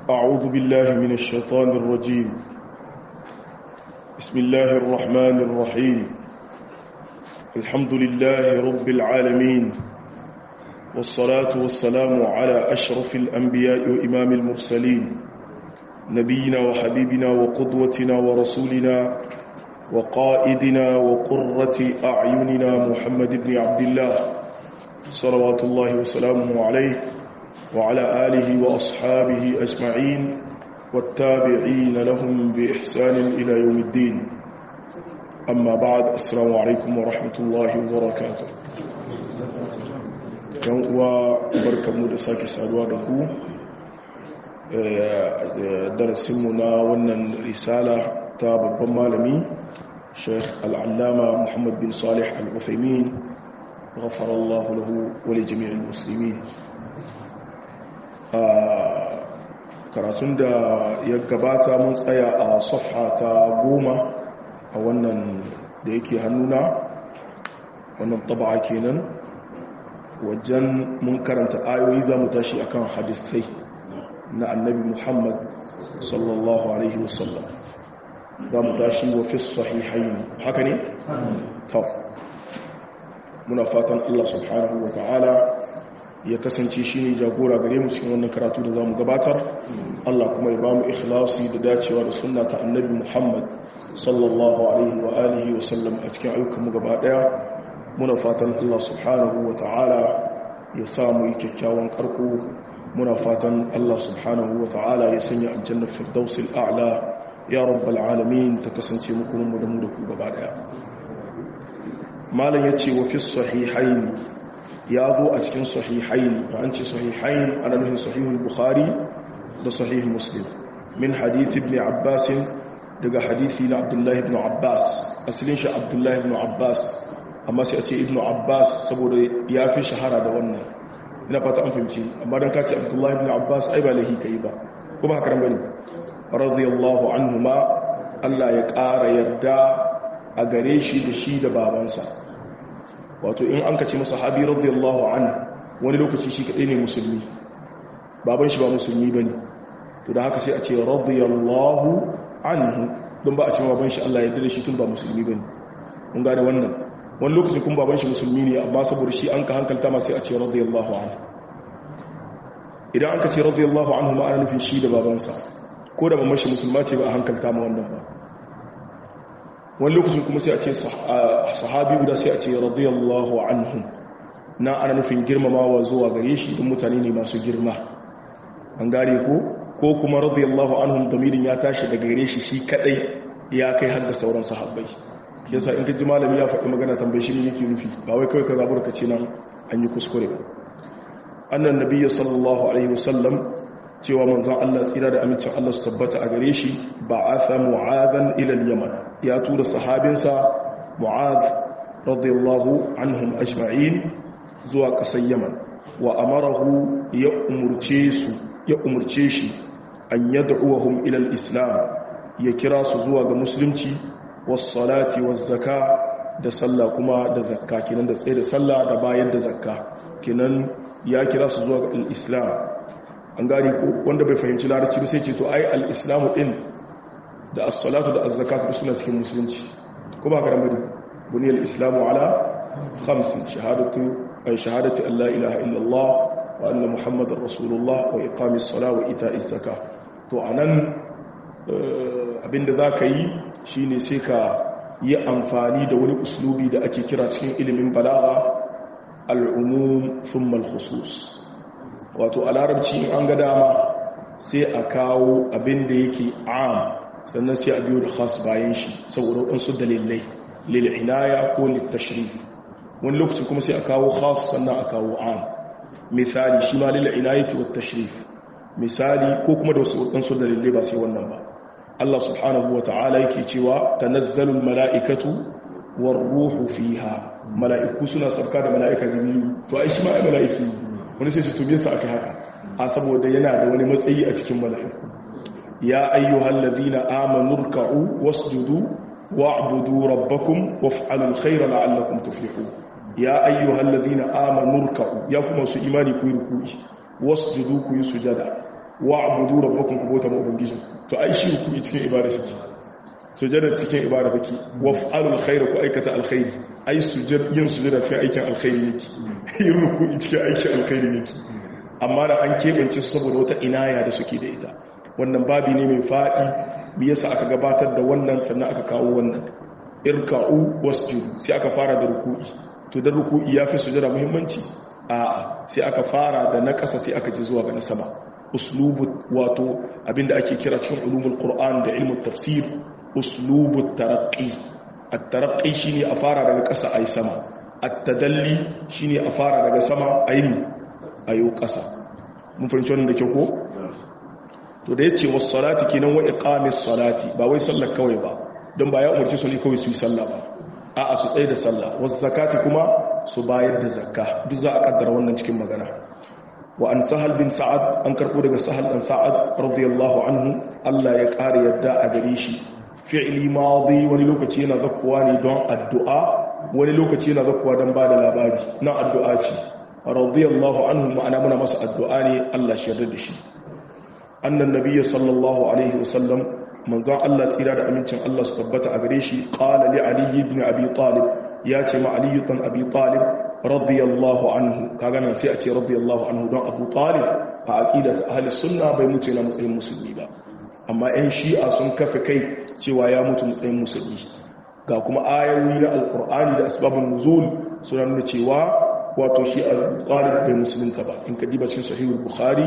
أعوذ بالله من الشيطان الرجيم. بسم الله الرحمن الرحيم. الحمد لله رب العالمين، والصلاة والسلام على أشرف الأنبياء وإمام المرسلين، نبينا وحبيبنا وقدوتنا ورسولنا وقائدنا وقرة أعيننا محمد بن عبد الله صلوات الله وسلامه عليه وعلى آله وأصحابه أجمعين والتابعين لهم بإحسان إلى يوم الدين. أما بعد، السلام عليكم ورحمة الله وبركاته. وبركة مدساك سادوانكو درسمنا ونن رسالة تاب الضمالمي شيخ العلامة محمد بن صالح العثيمين غفر الله له ولجميع المسلمين. karatun da ya gabata mun tsaya a safha ta 10 a wannan da yake hannuna, wannan taba'a kenan. Wajen mun karanta ayoyi za mu tashi akan hadisai na annabi Muhammad sallallahu alaihi wasallam. Za mu tashi wa fi sahihain, haka ne? ta muna fatan Allah subhanahu wa ta'ala ya kasance shi ne jagora gare mu cikin wannan karatu da za mu gabatar. Allah kuma ya ba mu ikhlasi da dacewa da sunna ta annabi Muhammad sallallahu alaihi wa alihi wa sallam a cikin ayyukan mu gaba daya. Muna fatan Allah subhanahu wa ta'ala ya sa mu yi kyakkyawan karko. Muna fatan Allah subhanahu wa ta'ala ya sanya aljanna firdausil a'la ya rabbal alamin ta kasance mu kuma da mu da ku gaba daya. Malam yace wa fi sahihain, ya zo a cikin sahihain. An ce sahihain ana nufin sahihul bukhari da sahih muslim. Min hadith ibn abbas, daga hadithi na abdullahi ibn abbas. Asalin shi abdullahi ibn abbas, amma sai a ce ibn abbas saboda ya fi shahara da wannan. Ina fata an fahimci, amma dan ka ce abdullahi ibn abbas ai ba lahi kai ba, kuma haka ran bane. Radiyallahu anhuma, Allah ya ƙara yarda a gare shi da shi da babansa. Wato in an kace masa sahabi radiyallahu anhu, wani lokaci shi kadai ne musulmi, baban shi ba musulmi bane, to da haka sai a ce radiyallahu anhu, don ba a ce baban shi Allah ya yarda da shi tun ba musulmi bane. Mun gane wannan. Wani lokacin kun baban shi musulmi ne, amma saboda shi an ka hankalta ma sai a ce radiyallahu anhu. Idan an ka ce radiyallahu anhu ma ana nufin shi da babansa, ko da mamman shi musulma ce ba a hankalta ma wannan ba. Wani lokacin kuma sai a ce sahabi guda sai a ce radiyallahu anhum, na ana nufin girmamawa zuwa gare shi don mutane ne masu girma. An gare ko kuma radiyallahu anhum damirin ya tashi daga gare shi shi kadai ya kai har da sauran sahabbai. Yasa in ka ji malami ya faɗi magana tambaye shi ne yake nufi, ba wai kawai ka zabura ka ce nan an yi kuskure ba. Annan nabiyyi sallallahu alaihi wasallam, cewa manzon Allah tsira da amincin Allah su tabbata a gare shi, ba'atha mu'adhan ila al-yaman, ya tura sahabinsa mu'adh radiyallahu anhum ajma'in zuwa ƙasar yaman. Wa amarahu, ya umurce shi an yad'uhum ila al-islam, ya kira su zuwa ga musulunci, was salati was zaka, da sallah kuma da zakka, kenan da tsaye da sallah da bayar da zakka, kenan ya kira su zuwa ga al-islam. An gani ko wanda bai fahimci larabci ba sai ce to ai al-islamu din da as-salatu da az-zakatu suna cikin musulunci, ko ba ka ramadi. buniyal islamu ala khamsin: shahadati an la ilaha illallah wa anna muhammadar rasulullah wa iqamis salat wa ita'iz zakah. To anan abinda zaka yi shine sai ka yi amfani da wani uslubi da ake kira cikin ilimin balagha al-umum thumma al-khusus. Wato a larabci an ga dama sai a kawo abin da yake am, sannan sai a biyo da khas bayan shi saboda waɗansu dalilai, lil'inaya ko littashrif. Wani lokaci kuma sai a kawo khas sannan a kawo am. Misali shi ma lil'inayati wa tashrif, misali ko kuma da waɗansu dalilai ba sai wannan ba. Allah subhanahu wa ta'ala yake cewa tanazzalul mala'ikatu war ruhu fiha, mala'iku suna sabka da mala'ika jibril. To ai shi ma ai mala'iki, wani sai su tube sa aka haka a saboda yana da wani matsayi a cikin mala'iku. Ya ayyuhal ladhina amanu ruk'u wasjudu wa'budu rabbakum waf'alul khayra la'allakum tuflihun. Ya ayyuhal ladhina amanu ruk'u, ya kuma su imani ku yi ruku'i, wasjudu ku yi sujada. wa'budu rabbakum ku bauta ma ubangijin to ai shi ruku'i cikin ibada shi sujada cikin ibada take waf'alul khair ku aikata alkhairi ai yin sujada cikin aikin alkhairi yake yin ruku'i cikin aikin alkhairi yake amma da an kebance su saboda wata inaya da suke da ita wannan babi ne mai fadi me yasa aka gabatar da wannan sannan aka kawo wannan irka'u wasjudu sai aka fara da ruku'i to da ruku'i yafi sujada muhimmanci a'a sai aka fara da na ƙasa sai aka ji zuwa ga na sama uslubu wato abinda ake kira cikin ulumul qur'an da ilmul tafsir uslubu taraqqi at-taraqqi shine a fara daga ƙasa ayi sama at-tadalli shine a fara daga sama ayi ƙasa mun fahimci wannan da kyau ko to da yace was salati kenan wa iqamis salati ba wai sallar kawai ba don ba ya umarci su ne kawai su yi sallah ba a'a su tsaye da sallah wasu zakati kuma su bayar da zakka duk za a kaddara wannan cikin magana wa an sahal bin sa'ad an karbo daga sahal dan sa'ad radiyallahu anhu Allah ya kare yadda a gare shi fi'li madi wani lokaci yana zakkuwa ne don addu'a wani lokaci yana zakkuwa don bada labari na addu'a ce radiyallahu anhu ma'ana muna masa addu'a ne Allah shi yarda da shi annan nabiyyi sallallahu alaihi wasallam manzon Allah tsira da amincin Allah su tabbata a gare shi qala li ali ibn abi talib ya ce ma ali ibn abi talib radiyallahu anhu kaga nan sai a ce radiyallahu anhu don abu talib a aqidat ahli sunna bai mutu yana matsayin musulmi ba amma ɗan shi'a sun kafa kai cewa ya mutu matsayin musulmi ga kuma ayoyi na alqur'ani da asbabun nuzul suna nuna cewa wato shi abu talib bai musulunta ba in ka diba cikin sahihul bukhari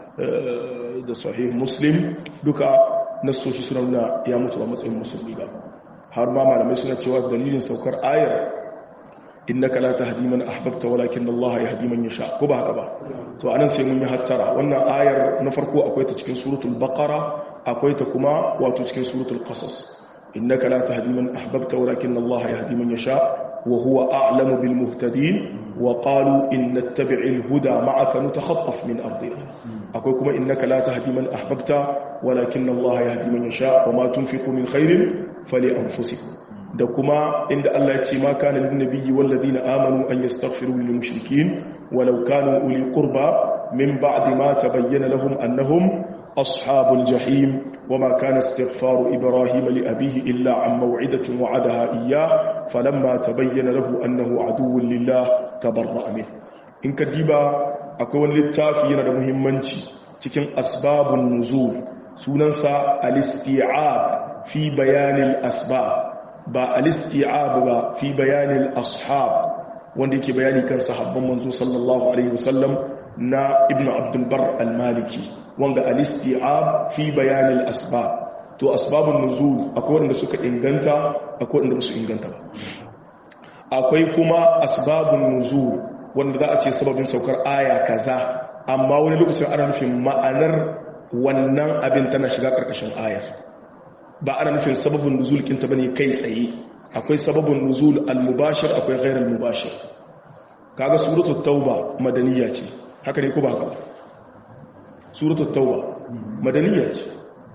da sahih muslim duka nassoshi suna nuna ya mutu a matsayin musulmi ba har ma malamai suna cewa dalilin saukar ayar innaka la tahdi man ahbabta walakin Allah yahdi man yasha ko ba haka ba to anan sai mun yi hattara wannan ayar na farko akwai ta cikin suratul baqara akwai ta kuma wato cikin suratul qasas innaka la tahdi man ahbabta walakin Allah yahdi man yasha wa huwa a'lamu bil muhtadin wa qalu in nattabi'il huda ma'aka nutakhattaf min ardina akwai kuma innaka la tahdi man ahbabta walakin Allah yahdi man yasha wa ma tunfiqu min khairin fali anfusikum da kuma inda Allah ya ce ma kana lin nabiyyi wal ladina amanu an yastaghfiru lil mushrikeen walau kanu uli qurba min ba'di ma tabayyana lahum annahum ashabul jahim wama kana istighfaru ibrahima li abihi illa an maw'idatin wa'adaha iyyah falamma tabayyana lahu annahu aduwwun lillah tabarra'a min in ka diba akwai wani littafi yana da muhimmanci cikin asbabun nuzul sunansa al-isti'ab fi bayanil asbab ba al-isti'ab ba fi bayanil ashab wanda yake bayani kan sahabban manzo sallallahu alaihi wasallam na ibnu abdul bar al-maliki wanda al-isti'ab fi bayanil asbab to asbabun nuzul akwai wanda suka inganta akwai wanda su inganta ba akwai kuma asbabun nuzul wanda za a ce sababin saukar aya kaza amma wani lokacin ana nufin ma'anar wannan abin tana shiga karkashin ayar ba ana nufin sababin nuzul kinta bane kai tsaye akwai sababin nuzul al-mubashir akwai ghayr al-mubashir kaga suratul tauba madaniya ce haka ne ko ba haka suratul tauba madaniya ce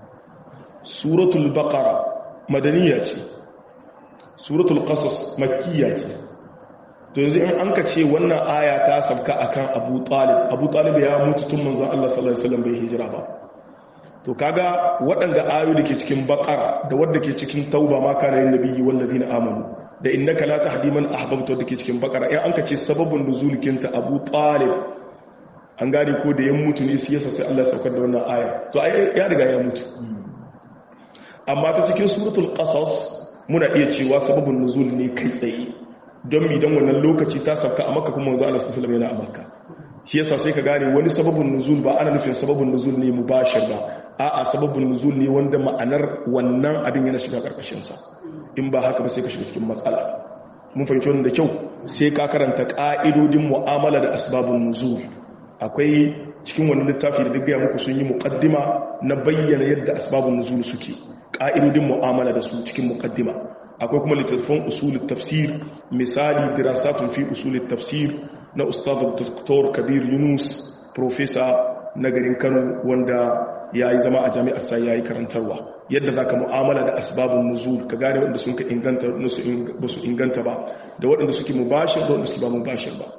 suratul baqara madaniya ce suratul qasas makkiya ce to yanzu in an ka ce wannan aya ta sabka akan Abu Talib ya mutu tun manzon Allah sallallahu alaihi wasallam bai hijira ba to kaga waɗanda ayoyi da ke cikin baqara da wanda ke cikin tauba ma kana yin nabiyyi wallazina amanu da innaka la tahdi man ahbabta da ke cikin baqara in an ka ce sababun nuzulkinta Abu Talib an gane ko da ya mutu ne siyasa sai Allah ya saukar da wannan aya to ai ya riga ya mutu amma ta cikin suratul qasas muna iya cewa sababun nuzul ne kai tsaye don mi don wannan lokaci ta sauka a makka kuma manzo Allah sallallahu alaihi wasallam yana a makka shi yasa sai ka gane wani sababun nuzul ba ana nufin sababun nuzul ne mubashir ba a'a sababun nuzul ne wanda ma'anar wannan abin yana shiga karkashin sa in ba haka ba sai ka shiga cikin matsala mun fahimci wannan da kyau sai ka karanta ka'idodin mu'amala da asbabun nuzul akwai cikin wannan littafi da digga muku sun yi muqaddima na bayyana yadda asbabun nuzul suke ka'idodin mu'amala da su cikin muqaddima akwai kuma littattafan usulul tafsir misali dirasatun fi usulul tafsir na ustad Dr. Kabir Yunus professor na garin Kano wanda yayi zama a jami'ar sai yayi karantarwa yadda zaka mu'amala da asbabun nuzul ka gane wanda sun ka inganta ba su inganta ba da waɗanda suke mubashir da waɗanda suke ba mubashir ba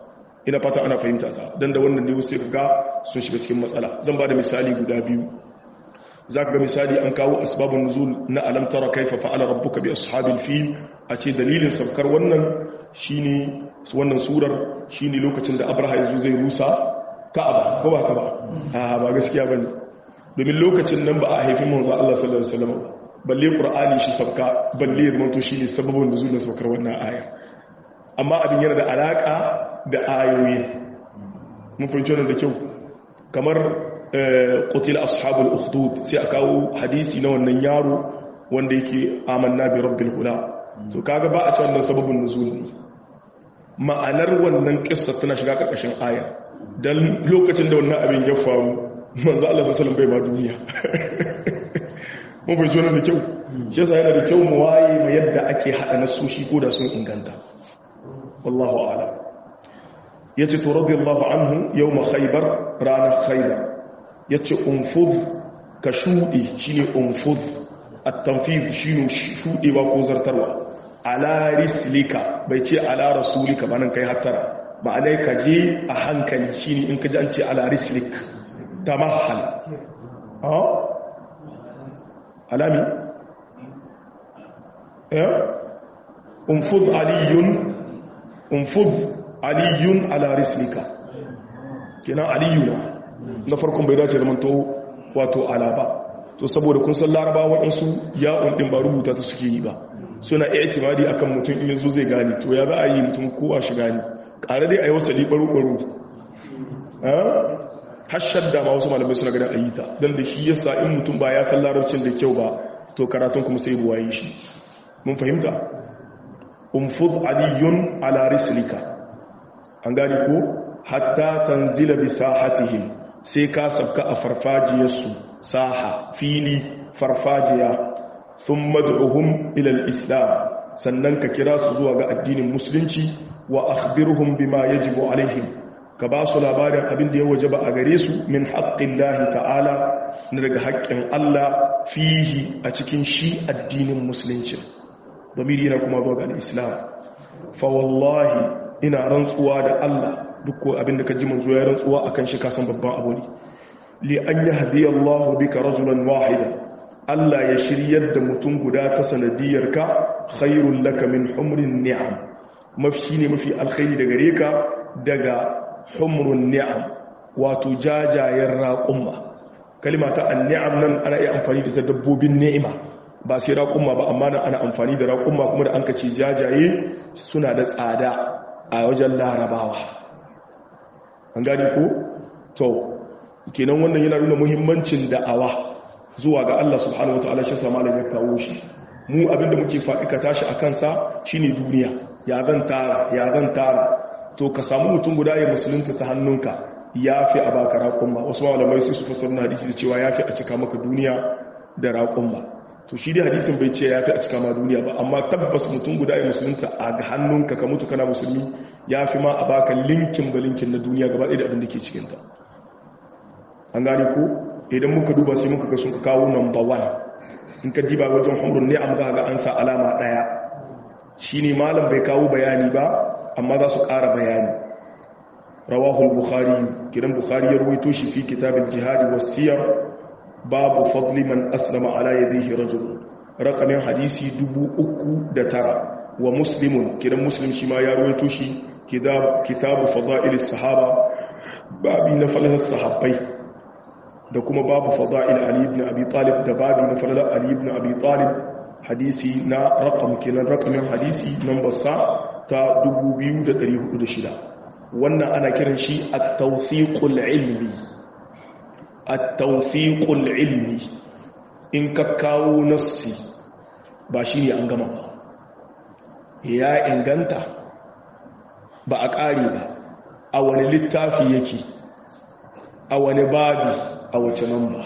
ina fata ana fahimta ta dan da wannan ne sai kaga sun shiga cikin matsala zan ba da misali guda biyu zaka ga misali an kawo asbabun nuzul na alam tara kaifa fa'ala rabbuka bi ashabil fil a ce dalilin sabkar wannan shine wannan surar shine lokacin da Abraha yanzu zai rusa Ka'aba ko ba ka ba ba gaskiya bane domin lokacin nan ba a haifi manzo Allah sallallahu alaihi wasallam balle qur'ani shi sabka balle manto shine sababin nuzul na sabkar wannan aya amma abin yana da alaka da ayoyi mun fahimci wannan da kyau kamar qutila ashabul ukhdud sai aka kawo hadisi na wannan yaro wanda yake amanna bi rabbil ula to kaga ba a ci wannan sababin nuzul ne ma'anar wannan kissa tana shiga karkashin aya dan lokacin da wannan abin ya faru manzo Allah sallallahu alaihi wasallam bai ma duniya mun fahimci wannan da kyau shi yasa yana da kyau mu waye ma yadda ake hada nasoshi ko da sun inganta wallahu a'lam yace to radiyallahu anhu yawm khaybar rana khaybar yace unfuz ka shudi shine unfuz at-tanfiz shine shudewa ko zartarwa ala rislika bai ce ala rasulika ba nan kai hattara ma'anai ka je a hankali shine in ka ji an ce ala rislik tamahhal alami unfuz aliyun ala rislika kenan aliyuna na farkon bai dace da manto wato ala ba to saboda kun san laraba waɗansu ya'un ɗin ba rubuta ta suke yi ba suna i'timadi akan mutum in yanzu zai gani to ya za a yi mutum kowa shi gani ƙare dai a yi wasa liɓaru-ɓaru hashar da ma wasu malamai suna ganin ayyita don da shi yasa in mutum ba ya san larabcin da kyau ba to karatun kuma sai buwaye shi mun fahimta umfuz aliyun ala rislika an gani ko hatta tanzila bi sahatihim sai ka sabka a farfajiyarsu saha fili farfajiya thumma ad'uhum ila al-islam sannan ka kira su zuwa ga addinin musulunci wa akhbirhum bima yajibu alaihim ka ba su labarin abin da ya wajaba a gare su min haqqillahi ta'ala na daga haƙƙin Allah fihi a cikin shi addinin musulunci damiri yana kuma zuwa ga islam fa wallahi ina rantsuwa da Allah duk abin da ka ji manzo ya rantsuwa akan shi kasan babban abu ne li an yahdi Allah bika rajulan wahida Allah ya shiryar da mutum guda ta sanadiyarka khairul laka min humrin ni'am mafi ne mafi alkhairi da gare ka daga humrun ni'am wato jajayen raƙumma kalima ta an-ni'am nan ana iya amfani da ta dabbobin ni'ima ba sai raƙumma ba amma ana amfani da raƙumma kuma da an kace jajaye suna da tsada a wajen larabawa an gani ko to kenan wannan yana nuna muhimmancin da'awa zuwa ga Allah subhanahu wataala shi sama ya kawo shi mu abinda muke faɗika tashi a kansa shine duniya ya zan tara to ka samu mutum guda ya musulunta ta hannunka yafi a baka raƙumma wasu malamai sai su fassara hadisi da cewa yafi a cika maka duniya da raƙumma to shi dai hadisin bai ce yafi a cika ma duniya ba amma tabbas mutum guda ya musulunta a hannunka ka mutu kana musulmi yafi ma a baka linkin ba linkin na duniya gaba ɗaya da abin da ke cikin ta an gane ko idan muka duba sai muka ga sun kawo number 1 in ka diba wajen humrun ni'am za ga an sa alama daya shine malam bai kawo bayani ba amma za su ƙara bayani rawahu al-bukhari kidan bukhari ya rawaito shi fi kitab al-jihad was-siyar babu fadli man aslama ala yadihi rajul raqamin hadisi 3009 wa muslimun kidan muslim shi ma ya rawaito shi kitabu fadail as-sahaba babi na falalar sahabbai da kuma babu fada'il Ali ibn Abi Talib da babu na fadala Ali ibn Abi Talib hadisi na rakamin hadisi number sa ta 2406 wannan ana kiran shi at-tawfiqul ilmi at-tawfiqul ilmi in ka kawo nassi ba shine an gama ba ya inganta ba a ƙari ba a wani littafi yake a wani babi a wace namba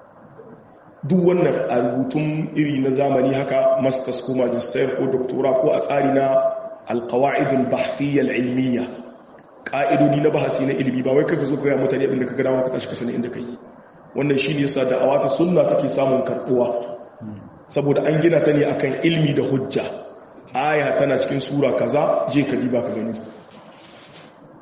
duk wannan a rubutun iri na zamani haka masters ko magister ko doctora ko a tsari na alqawaidul bahthiyya ilmiya ƙa'idodi na bahasi na ilimi ba wai kaga zo ga mutane abinda kaga dawo ka tashi ka sani inda kai wannan shi ne yasa da'awa ta sunna take samun karbuwa saboda an gina ta ne akan ilmi da hujja aya tana cikin sura kaza je ka diba ka gani الشيخ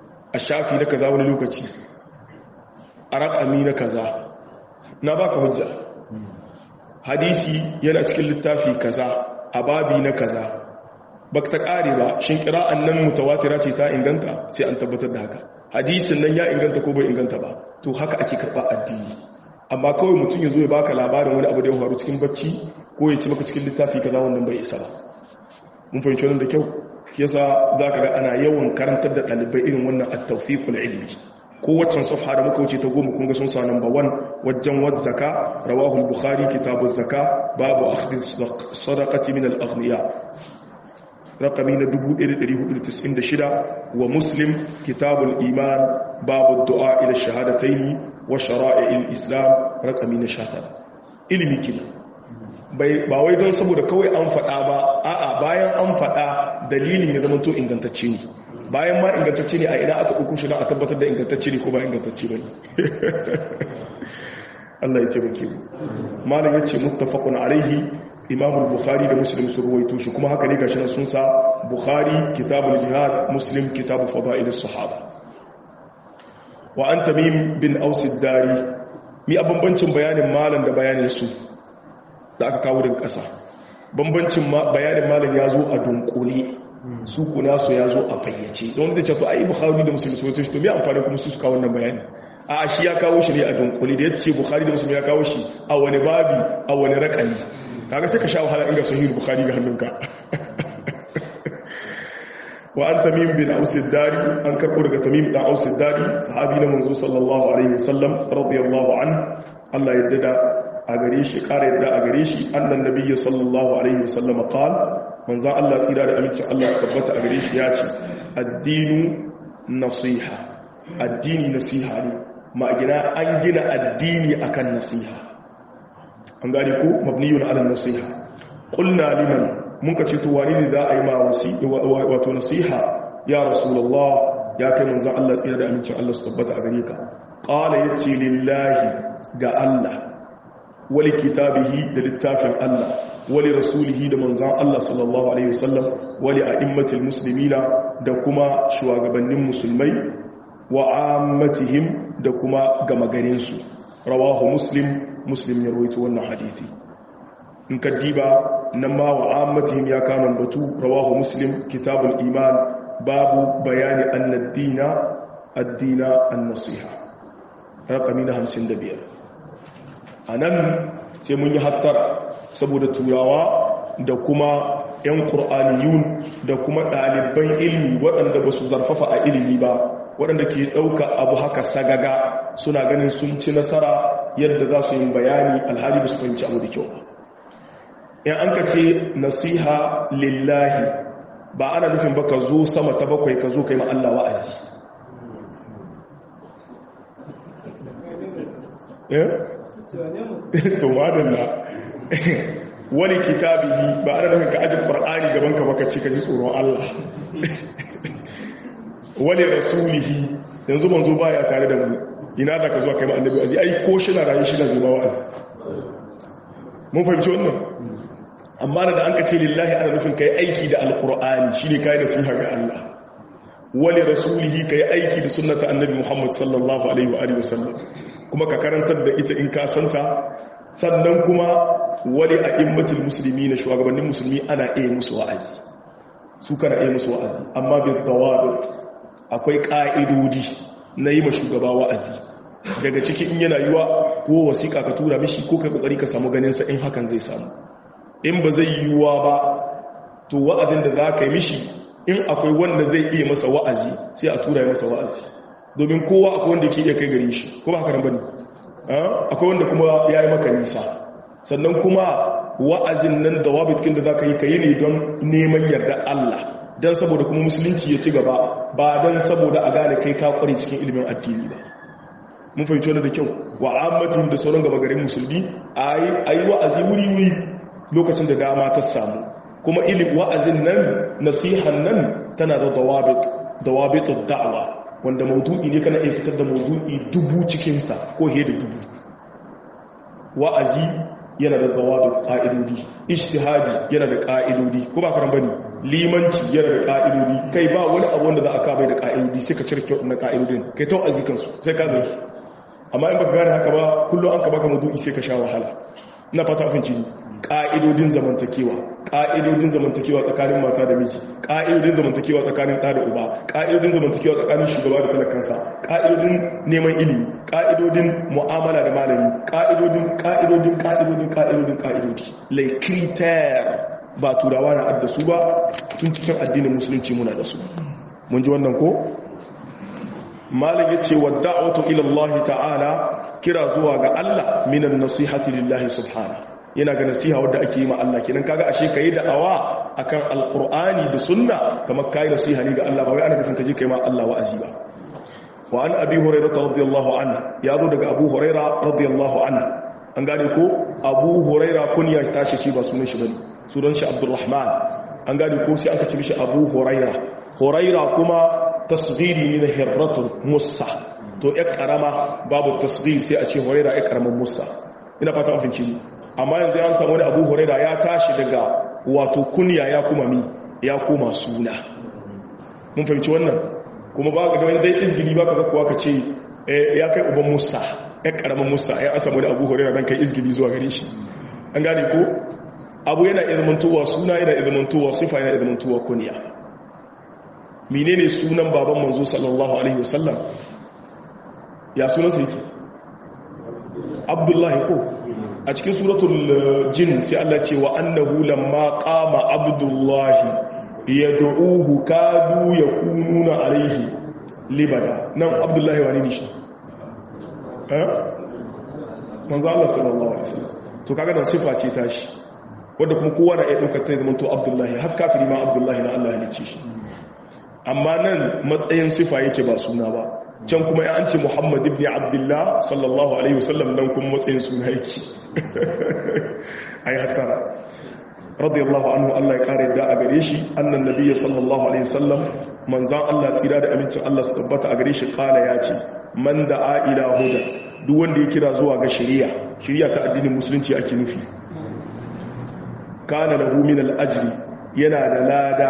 shafi na kaza wani lokaci a raƙami na kaza na baka hujja hadisi yana cikin littafi kaza a babi na kaza baka ta ƙare ba shin ƙira'an nan mutawatira ce ta inganta sai an tabbatar da haka hadisin nan ya inganta ko bai inganta ba to haka ake karɓa addini amma kawai mutum ya zo ya baka labarin wani abu da ya faru cikin bacci ko ya ci maka cikin littafi kaza wannan bai isa ba mun fahimci wannan da kyau yasa zaka ga ana yawan karantar da ɗalibai irin wannan at-tawfiqul ilmi ko waccan safha da muka wuce ta 10 kun ga sun sa number 1 wajen waz-zaka rawahu al-bukhari kitabu az-zaka babu akhdhi sadaqati min al-aghniya raqami na 1496 wa muslim kitabul iman babu du'a ila shahadataini wa shara'il islam raqami na 19 ilimi kina ba wai don saboda kawai an faɗa ba a'a bayan an faɗa dalilin ya zama to ingantacce ne bayan ma ingantacce ne a ina aka ɗauko shi na a tabbatar da ingantacce ne ko ba ingantacce ba ne Allah ya taimake mu malam yace muttafaqun alaihi imam al-bukhari da muslim sun ruwaito shi kuma haka ne gashi nan sun sa bukhari kitabul jihad muslim kitabu fadail as-sahaba wa an tamim bin aus ad-dari mi a bambancin bayanin malam da bayanin su da aka kawo daga ƙasa bambancin bayanin malam ya zo a dunkule su kuna su ya zo a fayyace don wanda ce to ai bukhari da muslim sun to me amfani kuma su kawo wannan bayani a shi ya kawo shi ne a dunkule da yace bukhari da muslim ya kawo shi a wani babi a wani rakami kaga sai ka sha wahala inga sahih bukhari ga hannunka wa an tamim bin aus ad-dari an karbo daga tamim dan aus ad-dari sahabi na manzo sallallahu alaihi wasallam radiyallahu anhu Allah ya dada a gare shi kare yadda a gare shi annan nabiyyi sallallahu alaihi wasallam qala manzan Allah tsira da amincin Allah su tabbata a gare shi ya ce addinu nasiha addini nasiha ne ma'agina an gina addini akan nasiha an gani ko mabniyun ala nasiha qulna liman mun ka ce to wani ne za a yi ma wato nasiha ya rasulullah ya kai manzan Allah tsira da amincin Allah su tabbata a gare ka qala yace lillahi ga Allah wali kitabihi da littafin Allah wali rasulihi da manzan Allah sallallahu alaihi wasallam wali a'immatil muslimina da kuma shugabannin musulmai wa ammatihim da kuma gama garin su rawahu muslim ya rawaito wannan hadisi in ka diba nan ma wa ammatihim ya kama batu rawahu muslim kitabul iman babu bayani anna ad-dina an-nasiha raqami na 55 anan sai mun yi hattara saboda turawa da kuma 'yan ƙur'aniyun da kuma ɗaliban ilmi waɗanda ba su zarfafa a ilimi ba waɗanda ke ɗauka abu haka sagaga suna ganin sun ci nasara yadda za su yi bayani alhali ba su fahimci abu da kyau ba in an ka ce nasiha lillahi ba ana nufin ba ka zo sama ta bakwai ka zo ka yi ma'alla wa'azi to madalla wani kitabihi ba ana nufin ka ajin ƙwar'ani gaban ka baka ce ka ji tsoron Allah wani rasulihi yanzu manzo baya tare da mu ina da ka zuwa kai annabi azi ai ko shi na rayu shi na zuwa wa'azi mun fahimci wannan amma da an ka ce lillahi ana nufin kai aiki da alqur'ani shine kai nasiha ga Allah wani rasulihi kai aiki da sunnata annabi Muhammad sallallahu alaihi wa alihi wasallam kuma ka karantar da ita in ka santa sannan kuma wani a immatul musulmi na shugabannin musulmi ana iya musu wa'azi su kana iya musu wa'azi amma bin tawabit akwai ƙa'idodi na yi ma shugaba wa'azi daga ciki in yana yiwa ko wasiƙa ka tura mishi ko kai ƙoƙari ka samu ganinsa in hakan zai samu in ba zai yiwuwa ba to wa'azin da za ka yi mishi in akwai wanda zai iya masa wa'azi sai a tura masa wa'azi domin kowa akwai wanda ke iya kai gari shi ko ba haka nan bane akwai wanda kuma ya yi maka nisa sannan kuma wa'azin nan da wabitkin da za ka yi ne don neman yarda Allah don saboda kuma musulunci ya ci gaba ba don saboda a gane kai ka kware cikin ilimin addini ba mun fahimci wani da kyau wa ammatin da sauran gaba garin musulmi a yi wa'azi wuri-wuri lokacin da dama ta samu kuma wa'azin nan nasihan nan tana da dawabitun da'awa wanda maudu'i ne kana iya fitar da maudu'i 1000 cikinsa ko he da 1000 wa'azi yana da dawabit ƙa'idodi ijtihadi yana da ƙa'idodi ko ba karan bane limanci yana da ka'idodi kai ba wani abu wanda za a ka bai da ka'idodi sai ka cire wannan ka'idodin kai ta azikan su sai ka gani amma in baka gane haka ba kullum an ka baka maudu'i sai ka sha wahala ina fata afinci ƙa'idodin zamantakewa tsakanin mata da miji ƙa'idodin zamantakewa tsakanin ɗa da uba ƙa'idodin zamantakewa tsakanin shugaba da talakansa ƙa'idodin neman ilimi ƙa'idodin mu'amala da malami ƙa'idodi laikritar ba turawa na addasu ba tun cikin addinin musulunci muna da su mun ji wannan ko? malam ya ce wadda wato ilallahi ta'ala kira zuwa ga Allah minan nasihati lillahi subhanahu yana ga nasiha wadda ake yi ma Allah kenan kaga ashe kai da'awa akan alqur'ani da sunna kamar kai nasiha ne ga Allah ba wai ana nufin kaje kai ma Allah wa'azi ba wa an abi hurairah radiyallahu anhu ya zo daga abu hurairah radiyallahu anhu an gane ko abu hurairah kunya tashi shi ba sunan shi bane sunan shi abdurrahman an gane ko sai aka ci shi abu hurairah kuma tasghiri ne na hirratun musa to ya karama babu tasghir sai a ce hurairah ya karaman musa ina fata an finci amma yanzu an samu wani abu huraira ya tashi daga wato kunya ya kuma ya koma suna mun fahimci wannan kuma ba ga wani dai izgili ba ka zakuwa ka ce ya kai uban musa ya karamin musa ya samu wani abu huraira don kai izgili zuwa gare shi an gane ko abu yana izmantowa suna yana izmantowa sifa yana izmantowa kunya menene sunan baban manzo sallallahu alaihi wasallam ya sunan sai abdullahi ko a cikin suratul jin sai Allah ce wa annahu lamma qama abdullahi yad'uhu kadu yakununa alayhi libada nan abdullahi wani ne shi manzo Allah sallallahu alaihi wasallam to kaga dan sifa ce tashi wanda kuma kowa da ya dauka ta zaman to abdullahi har kafiri ma abdullahi na Allah ya ce shi amma nan matsayin sifa yake ba suna ba can kuma ya an ce Muhammad ibn Abdullah sallallahu alaihi wasallam dan kuma matsayin suna yake ai hatta radiyallahu anhu Allah ya kare da a gare shi annan nabiyyi sallallahu alaihi wasallam manzan Allah tsira da amincin Allah su tabbata a gare shi kala ya ce man da'a ila huda duk wanda ya kira zuwa ga shari'a ta addinin musulunci ake nufi kana lahu min al-ajri yana da lada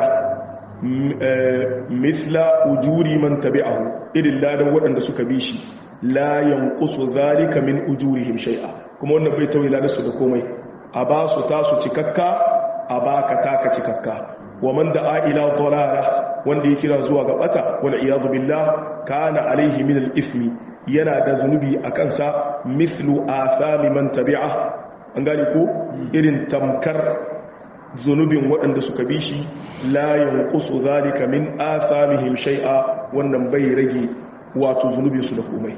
mithla ujuri man tabi'ahu irin ladan waɗanda suka bi shi la yanqusu zalika min ujurihim shay'a kuma wannan bai tauye ladan su da komai a ba su tasu cikakka a baka taka cikakka wa man da'a ila dalala wanda ya kira zuwa ga bata wal iyad billah kana alaihi min al-ithmi yana da zunubi akan sa mithlu athami man tabi'a an gane ko irin tamkar zunubin waɗanda suka bi shi la yanqusu zalika min athamihim shay'a wannan bai rage wato zunubin su da komai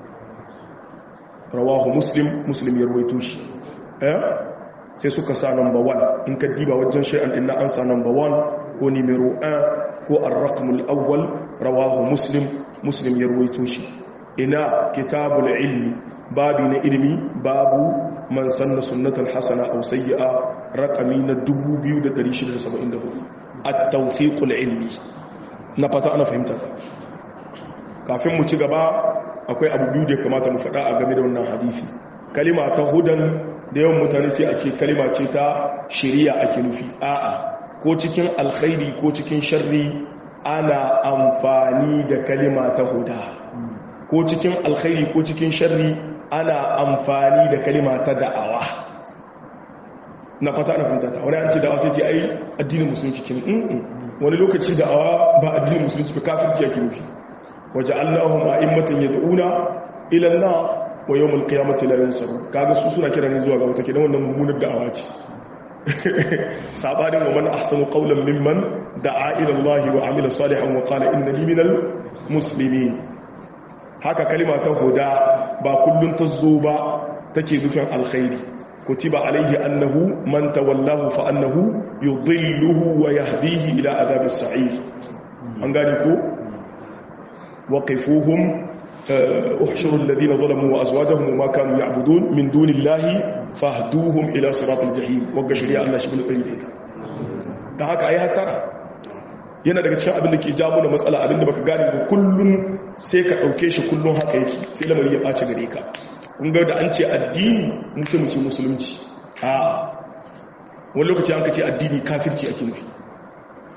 rawahu muslim ya rawaito shi sai suka sa number 1 in ka diba wajen shay'an din an sa number 1 ko numero 1 ko ar-raqm al-awwal rawahu muslim ya rawaito shi ina kitabul ilmi babi na ilmi babu man sanna sunnatan hasana aw sayyi'a raqami na 2674 at-tawfiqul ilmi na fata ana fahimta ta kafin mu ci gaba akwai abu biyu da kamata mu faɗa a game da wannan hadisi kalima ta hudan da yawan mutane sai a ce kalima ce ta shari'a ake nufi a'a ko cikin alkhairi ko cikin sharri ana amfani da kalima ta huda ko cikin alkhairi ko cikin sharri ana amfani da kalima ta da'awa na fata ana fahimta ta wani an ce da'awa sai ce ai addinin musulunci kin wani lokaci da'awa ba addinin musulunci ba kafirci yake nufi waje allahum a'immatan yad'una ila an-nar wa yawm al-qiyamati la yunsarun kaga su suna kira ne zuwa ga wata kidan wannan mummunar da'awa ce sabanin wa man ahsanu qawlan mimman da'a ila Allah wa amila salihan wa qala innani minal muslimin haka kalima ta huda ba kullun ta zo ba take nufin alkhairi kutiba alaihi annahu man tawallahu fa annahu yudilluhu wa yahdihi ila adhabis sa'ir an gani ko waqifuhum uhshuru alladhina zalamu wa azwajuhum ma kanu ya'budun min dunillahi fahduhum ila siratil jahim wagga shari'a Allah shi bin tsari da ita dan haka ai hatara yana daga cikin abin da ke jawo da matsala abin da baka gane ba kullun sai ka dauke shi kullun haka yake sai lamari ya bace gare ka kun ga da an ce addini musulunci musulunci a wani lokaci an ka ce addini kafirci ake nufi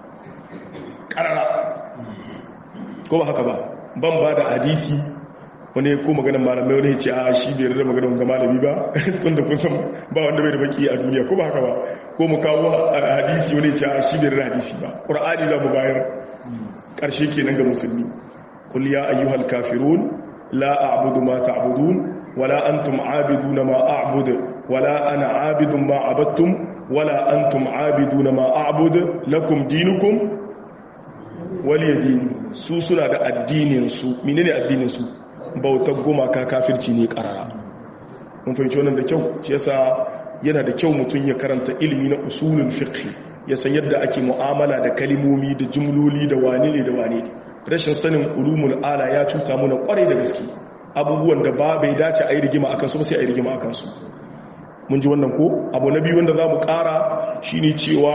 karara ko ba haka ba ban ba da hadisi wani ko maganar malamai wani ce a shi bai rada maganar ga malami ba tun da kusan ba wanda bai da baki a duniya ko ba haka ba ko mu kawo hadisi wani ce a shi bai rada hadisi ba ƙur'ani za mu bayar ƙarshe kenan ga musulmi qul ya ayyuhal kafirun la a'budu ma ta'budun wala antum a'biduna ma a'budu wala ana a'bidun ma abattum wala antum a'biduna ma a'budu lakum dinukum waliya din su suna da addinin su menene addinin su bautar gumaka kafirci ne karara mun fahimci wannan da kyau shi yasa yana da kyau mutum ya karanta ilimi na usulul fiqh ya san yadda ake mu'amala da kalimomi da jumloli da wane ne da wane ne rashin sanin ulumul ala ya cuta muna kwarai da gaske abubuwan da ba bai dace a yi rigima akan su ba sai a yi rigima akan su mun ji wannan ko abu na biyu wanda za mu kara shine cewa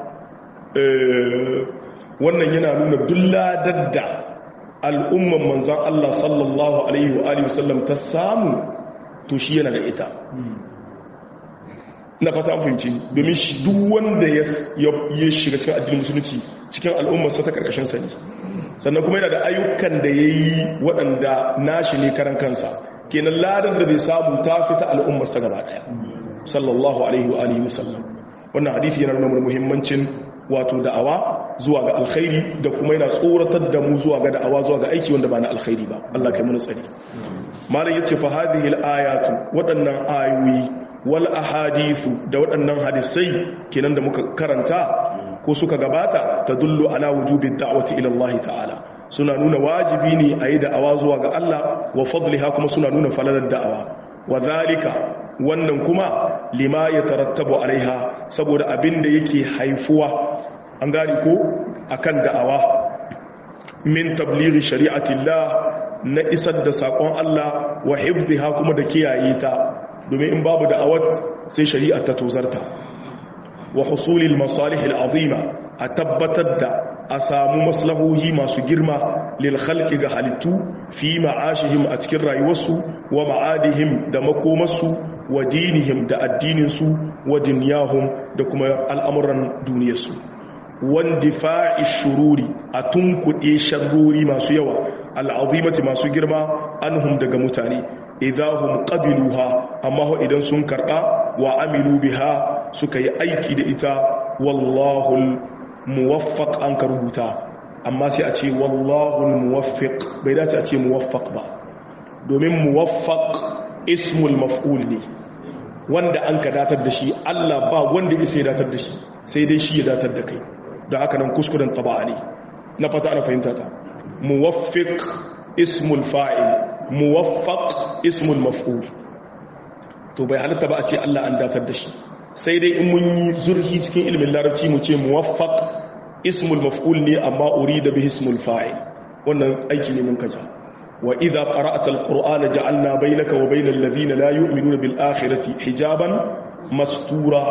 wannan yana nuna dulladar da al'umman manzan Allah sallallahu alaihi wa alihi wasallam ta samu to shi yana da ita na fata fahimci domin shi duk wanda ya shiga cikin addinin musulunci cikin al'ummarsa ta karkashin sani sannan kuma yana da ayyukan da ya yi waɗanda nashi ne karan kansa kenan ladar da zai samu ta fita al'ummarsa gaba ɗaya sallallahu alaihi wa alihi wasallam wannan hadisi yana nuna muhimmancin wato da'awa zuwa ga alkhairi da kuma yana tsoratar da mu zuwa ga da'awa zuwa ga aiki wanda ba na alkhairi ba Allah kai mu tsari malam yace fa hadhihi al-ayatu waɗannan ayoyi wal ahadithu da waɗannan hadisai kenan da muka karanta ko suka gabata tadullu ala wujubi da'wati ila Allah ta'ala suna nuna wajibi ne a yi da'awa zuwa ga Allah wa fadliha kuma suna nuna falalar da'awa wa zalika wannan kuma lima ya tarattabu alaiha saboda abin da yake haifuwa an gani ko akan da'awa min tablighi shari'atillah na isar da sakon Allah wa hifdhiha kuma da kiyaye ta domin in babu da'awat sai shari'a ta tozarta wa husulil masalih al'azima a tabbatar da a samu maslahohi masu girma lil khalqi ga halittu fi ma'ashihim a cikin rayuwarsu wa ma'adihim da makomarsu wa dinihim da addininsu wa dunyahum da kuma al'amuran duniyarsu wandifa'i shururi a tunkuɗe sharrori masu yawa al'azimati masu girma anhum daga mutane idahum qabiluha amma idan sun karɓa wa amilu biha suka yi aiki da ita wallahu muwaffaq an ka rubuta amma sai a ce wallahu muwaffiq bai dace a ce muwaffaq ba domin muwaffaq ismul maf'ul ne wanda an ka datar da shi Allah ba wanda ya sai datar da shi sai dai shi ya datar da kai da haka nan kuskuren taba'a ne na fata ana fahimta ta muwaffiq ismul fa'il muwaffaq ismul maf'ul to bai halatta ba a ce Allah an datar da shi sai dai in mun yi zurfi cikin ilimin larabci mu ce muwaffaq ismul maf'ul ne amma urida bihi ismul fa'il wannan aiki ne mun kaja wa idza qara'ta alqur'ana ja'alna baynaka wa baynal ladhina la yu'minuna bil akhirati hijaban mastura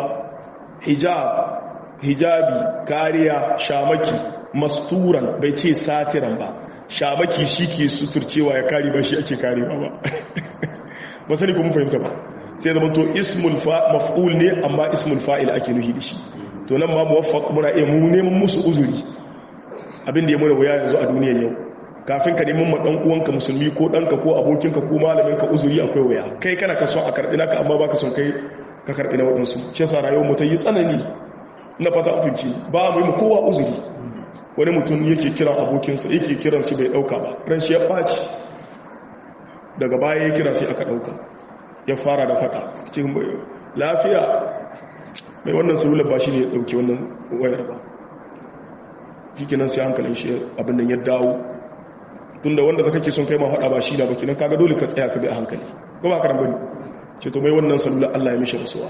hijabi kariya shamaki masturan bai ce satiran ba shamaki shike suturcewa ya kare ba shi ake karewa ba ba sani ko mun fahimta ba sai zama to ismul maf'ul ne amma ismul fa'il ake nuhi da shi to nan ma muwaffaq muna iya mu neman musu uzuri abinda ya mura waya yanzu a duniyar yau kafin ka neman ma dan uwanka musulmi ko danka ko abokinka ko malaminka uzuri akwai waya kai kana ka son a karbi naka amma baka son kai ka karbi na wadansu shi yasa rayuwar mu ta yi tsanani na fata afinci ba mu yi kowa uzuri wani mutum yake kiran abokinsa yake kiran shi bai dauka ba ran shi ya baci daga baya ya kira sai aka dauka ya fara da fada cikin lafiya mai wannan salular ba shi ne ya dauki wannan wayar ba shi kenan sai hankalin shi abin da ya dawo tun da wanda kake son kai ma hada ba shi da baki nan kaga dole ka tsaya ka bi a hankali ko ba ka ran bane ce to mai wannan salular Allah ya mishi rasuwa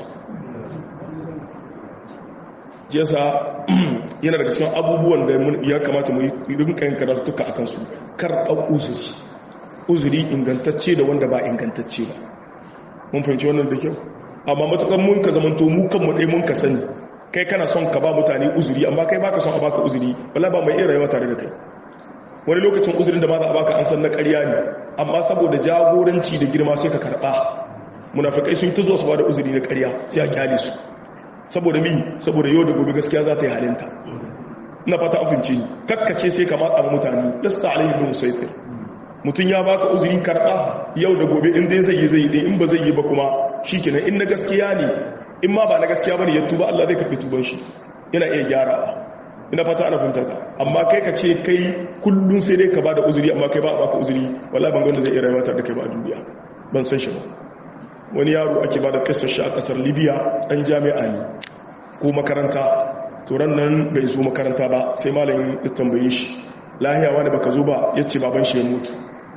yasa yana daga cikin abubuwan da ya kamata mu yi rinka yin karatuka akan su karɓar uzuri ingantacce da wanda ba ingantacce ba mun fahimci wannan da kyau amma matakan mun ka zamanto mu kanmu ɗaya mun ka sani kai kana son ka ba mutane uzuri amma kai baka son a baka uzuri wala ba mai iya rayuwa tare da kai wani lokacin uzurin da ba za a baka an san na ƙarya ne amma saboda jagoranci da girma sai ka karɓa munafikai sun ta zuwa su ba da uzuri na ƙarya sai a kyale su saboda mi saboda yau da gobe gaskiya za ta yi halinta na fata afinci kakkace sai ka matsa mutane lasta alaihi bin musaitir mutum ya baka uzuri karɓa yau da gobe in dai zai yi zai in ba zai yi ba kuma shikenan in na gaskiya ne in ma ba na gaskiya bane ya tuba Allah zai karɓi tuban shi yana iya gyarawa ina fata ana fahimta ta amma kai ka ce kai kullun sai dai ka bada uzuri amma kai ba a baka uzuri wallahi ban ga wanda zai iya rayuwa tare da kai ba a duniya ban san shi ba wani yaro ake bada kasar shi a kasar Libya dan jami'a ne ko makaranta to ran nan bai zo makaranta ba sai malamin ya tambaye shi lahiya wani baka zo ba yace baban shi ya mutu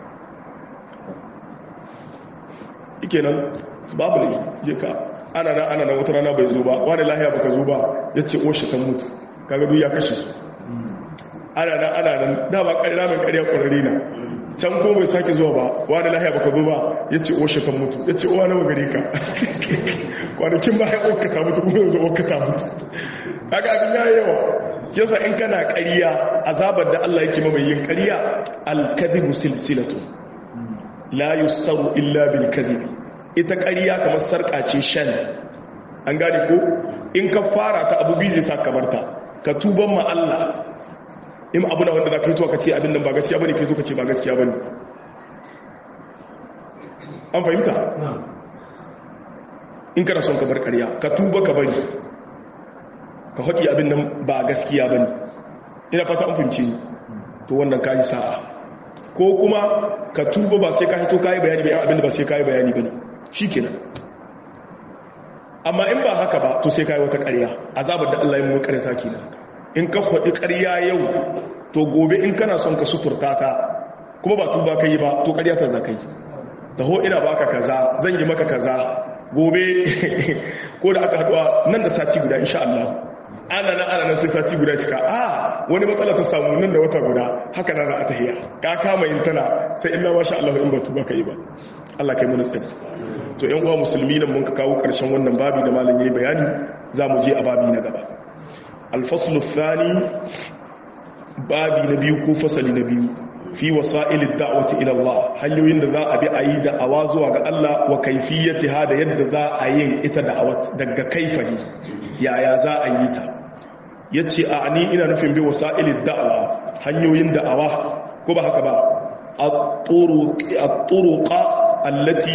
nan babu ne je ka ana nan wata rana bai zo ba wani lahiya baka zo ba yace oshi ta mutu kaga duk ya kashe su ana nan da ba ramin ƙarya ƙwararri na can ko bai sake zuwa ba wani lahiya baka zo ba yace oshi ta mutu yace uwa nawa gare ka kwanakin ba ya okata mutu kuma yanzu okata mutu kaga abin yayi yawa yasa in kana ƙarya azabar da Allah yake mai yin ƙarya al-kadhibu silsilatu la yustaru illa bil kadhibi ita ƙarya kamar sarƙa ce shan an gane ko in ka fara ta abu biyu zai sa kabarta ka tuban ma Allah in abu na wanda za ka yi to ka ce abin nan ba gaskiya bane kai to ka ce ba gaskiya bane an fahimta in kana son ka bar ƙarya ka tuba ka bari ka haɗi abin nan ba gaskiya bane ina fata an fahimci to wannan ka yi sa'a ko kuma ka tuba ba sai ka hito ka yi bayani bayan abin da ba sai ka yi bayani bane shikenan amma in ba haka ba to sai ka yi wata ƙarya azabar da Allah ya mu ƙarya kenan in ka faɗi ƙarya yau to gobe in kana son ka suturta ta kuma ba tuba ka yi ba to ƙarya ta za ka yi taho ina baka kaza zan yi maka kaza gobe ko da aka haɗuwa nan da sati guda insha Allah ana nan sai sati guda cika wani matsala ta samu nan da wata guda haka na a tahiya ka kama yin tana sai illa masha Allah in ba tuba ka yi ba Allah kai mana tsari to ƴan uwa musulmi nan mun ka kawo ƙarshen wannan babi da malam yayi bayani za mu je a babi na gaba al-faslu thani babi na biyu ko fasali na biyu fi wasa'ilid da'wati ila Allah hanyoyin da za a bi a yi da'awa zuwa ga Allah wa kaifiyatiha da yadda za a yin ita da'awat daga kaifahi yaya za a yi ta yace a ni ina nufin bi wasa'ilid da'wa hanyoyin da'awa ko ba haka ba at-turuqa allati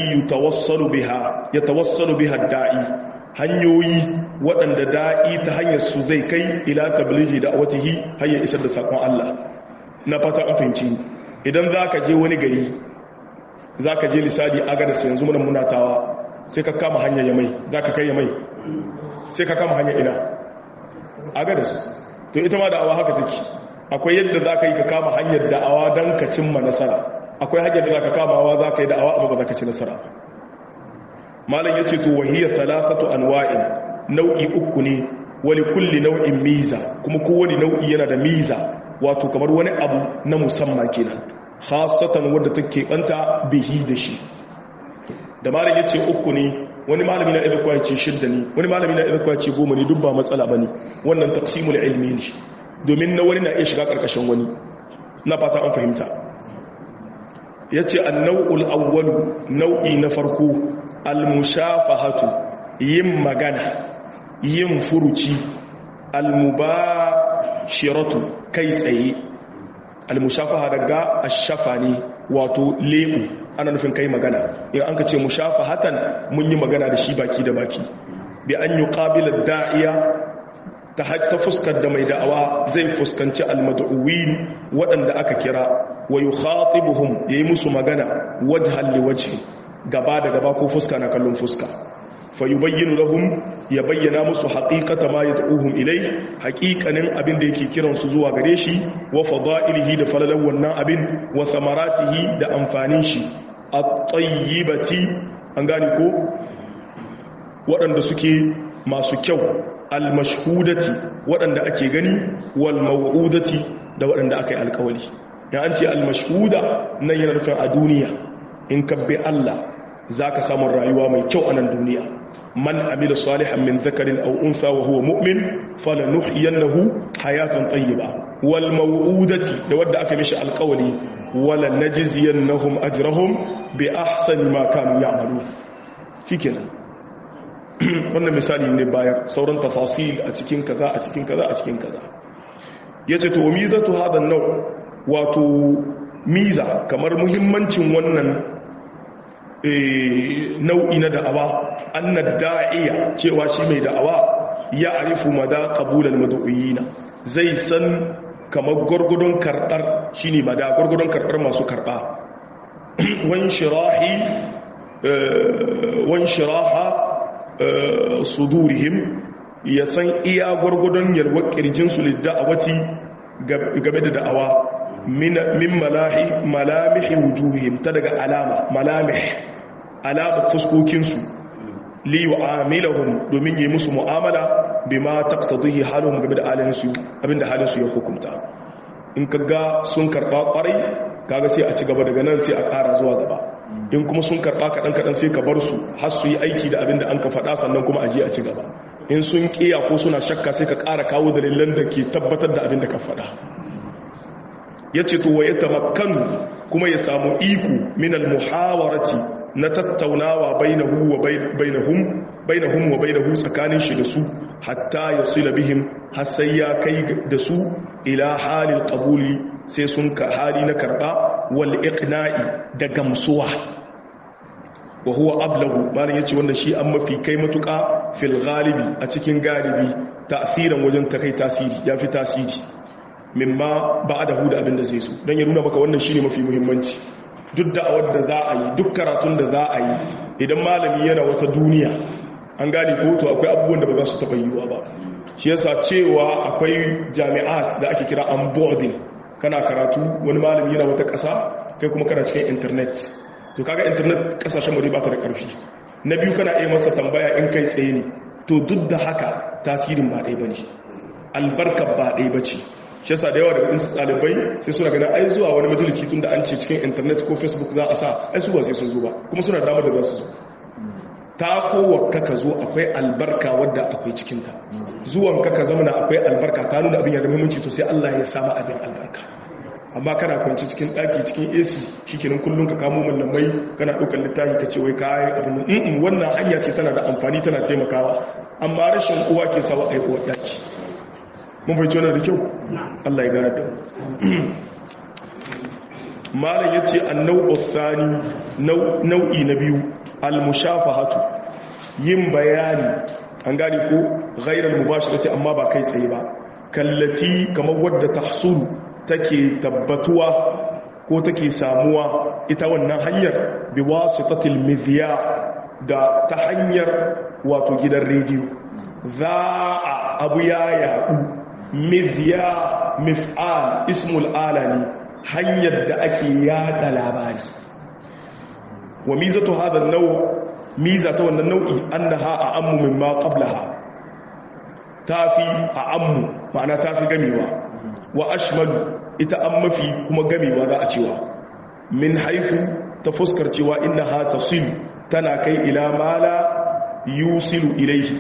yatawassalu biha ad-da'i hanyoyi waɗanda da'i ta hanyar su zai kai ila tablighi da'watihi hanyar isar da sakon Allah na fata an fahimci idan zaka je wani gari zaka je lisadi agadas yanzu muna munatawa sai ka kama hanyar yamai zaka kai yamai sai ka kama hanyar ina agadas to ita ma da'awa haka take akwai yadda zaka yi ka kama hanyar da'awa dan ka cimma nasara akwai hanyar da zaka kamawa zaka yi da'awa amma ba zaka ci nasara malam yace to wahiya thalathatu anwa'in nau'i uku ne wali kulli nau'in miza kuma kowane nau'i yana da miza wato kamar wani abu na musamman kenan khassatan wanda take banta bihi da shi da malam yace uku ne wani malami na idakwa yace shidda ne wani malami na idakwa yace goma ne duk ba matsala bane wannan taqsimul ilmi ne domin na wani na iya shiga karkashin wani na fata an fahimta yace an-naw'ul awwal nau'i na farko al-mushafahatu yin magana yin furuci al-mubashiratu kai tsaye al-mushafaha daga ash-shafa ne wato lebu ana nufin kai magana in an ka ce mushafahatan mun yi magana da shi baki da baki bi an yuqabila ad-da'iya ta hatta fuskar da mai da'awa zai fuskanci al-mad'uwin waɗanda aka kira wa yukhatibuhum yayi musu magana wajhan li wajhi gaba da gaba ko fuska na kallon fuska fayubayyinu lahum ya bayyana musu haqiqata ma yad'uhum ilai haqiqanin abin da yake kiran su zuwa gare shi wa fada'ilihi da falalan wannan abin wa samaratihi da amfanin shi at-tayyibati an gani ko waɗanda suke masu kyau al-mashhudati waɗanda ake gani wal maw'udati da waɗanda aka yi alƙawari ya an ce al-mashhuda nan yana nufin a duniya in ka bi Allah zaka samu rayuwa mai kyau a nan duniya man amila salihan min dhakarin aw untha wa huwa mu'min falanuhyiyannahu hayatan tayyiba wal maw'udati da wanda aka mishi alƙawari wala najziyannahum ajrahum bi ahsani ma kanu ya'malun shikenan wannan misali ne bayar sauran tafasil a cikin kaza a cikin kaza a cikin kaza yace to mizatu hadan naw wato miza kamar muhimmancin wannan nau'i na da'awa annad da'iya cewa shi mai da'awa ya arifu mada qabulal mad'uyina zai san kamar gurgudun karbar shine mada gurgudun karbar masu karba wan shiraha sudurihim ya san iya gurgudun yalwar kirjinsu lidda'awati game da da'awa min malamihi wujuhihim ta daga alama fuskokinsu li yu'amilahum domin yi musu mu'amala bima taqtadihi haluhum game da abinda halinsu ya hukunta in kaga sun karba kwarai kaga sai a ci gaba daga nan sai a ƙara zuwa gaba in kuma sun karba kaɗan sai ka bar su har su yi aiki da abinda an ka faɗa sannan kuma a je a ci gaba in sun ƙiya ko suna shakka sai ka ƙara kawo dalilan da ke tabbatar da abinda ka faɗa ya ce to wa ya tamakkanu kuma ya samu iko minal muhawarati na tattaunawa bainahum wa bainahu tsakanin shi da su hatta yasila bihim har sai ya kai da su ila halil qabuli sai sun ka hali na karba wal iqna'i da gamsuwa wa huwa ablagu malin yace wannan shi an mafi kai matuka fil ghalibi a cikin galibi ta'siran wajen ta kai tasiri yafi tasiri mimma ba'dahu da abin da zai so dan ya nuna maka wannan shine mafi muhimmanci duk da wadda za a yi duk karatun da za a yi idan malami yana wata duniya an gane ko to akwai abubuwan da ba za su taba yiwa ba shi yasa cewa akwai jami'at da ake kira onboarding kana karatu wani malami yana wata ƙasa kai kuma kana cikin internet to kaga internet kasashen mu ba ta da ƙarfi na biyu kana iya masa tambaya in kai tsaye ne to duk da haka tasirin ba ɗaya bane albarkar ba ɗaya bace shi yasa da yawa daga ɗinsu ɗalibai sai suna gana ai zuwa wani majalisi tun da an ce cikin internet ko facebook za a sa ai su ba sai sun zo ba kuma suna damar da za su zo ta kowa kaka zo akwai albarka wadda akwai cikinta zuwan kaka zamana akwai albarka ta nuna abin ya da muhimmanci to sai Allah ya sama abin albarka amma kana kwanci cikin ɗaki cikin AC shikenan kullum ka kamo mallamai kana ɗaukar littafi ka ce wai kayan abin wannan hanya ce tana da amfani tana taimakawa amma rashin uwa ke sawa ai uwar ɗaki mun bai tona da kyau Allah ya gane da malam yace annau thani nau'i na biyu al-mushafahatu yin bayani an gane ko ghairal mubashirati amma ba kai tsaye ba kallati kamar wadda tahsulu take tabbatuwa ko take samuwa ita wannan hanyar bi wasitatil midya da ta hanyar wato gidan rediyo za a abu ya yaɗu midya mif'al ismul alani hanyar da ake yada labari wa mizatu hadha an-naw' miza ta wannan nau'i annaha a'ammu mimma qablaha tafi a'ammu ma'ana tafi gamewa wa ashmalu ita an mafi kuma gamewa za a cewa min haifu ta fuskar cewa innaha tasil tana kai ila mala yusilu ilayhi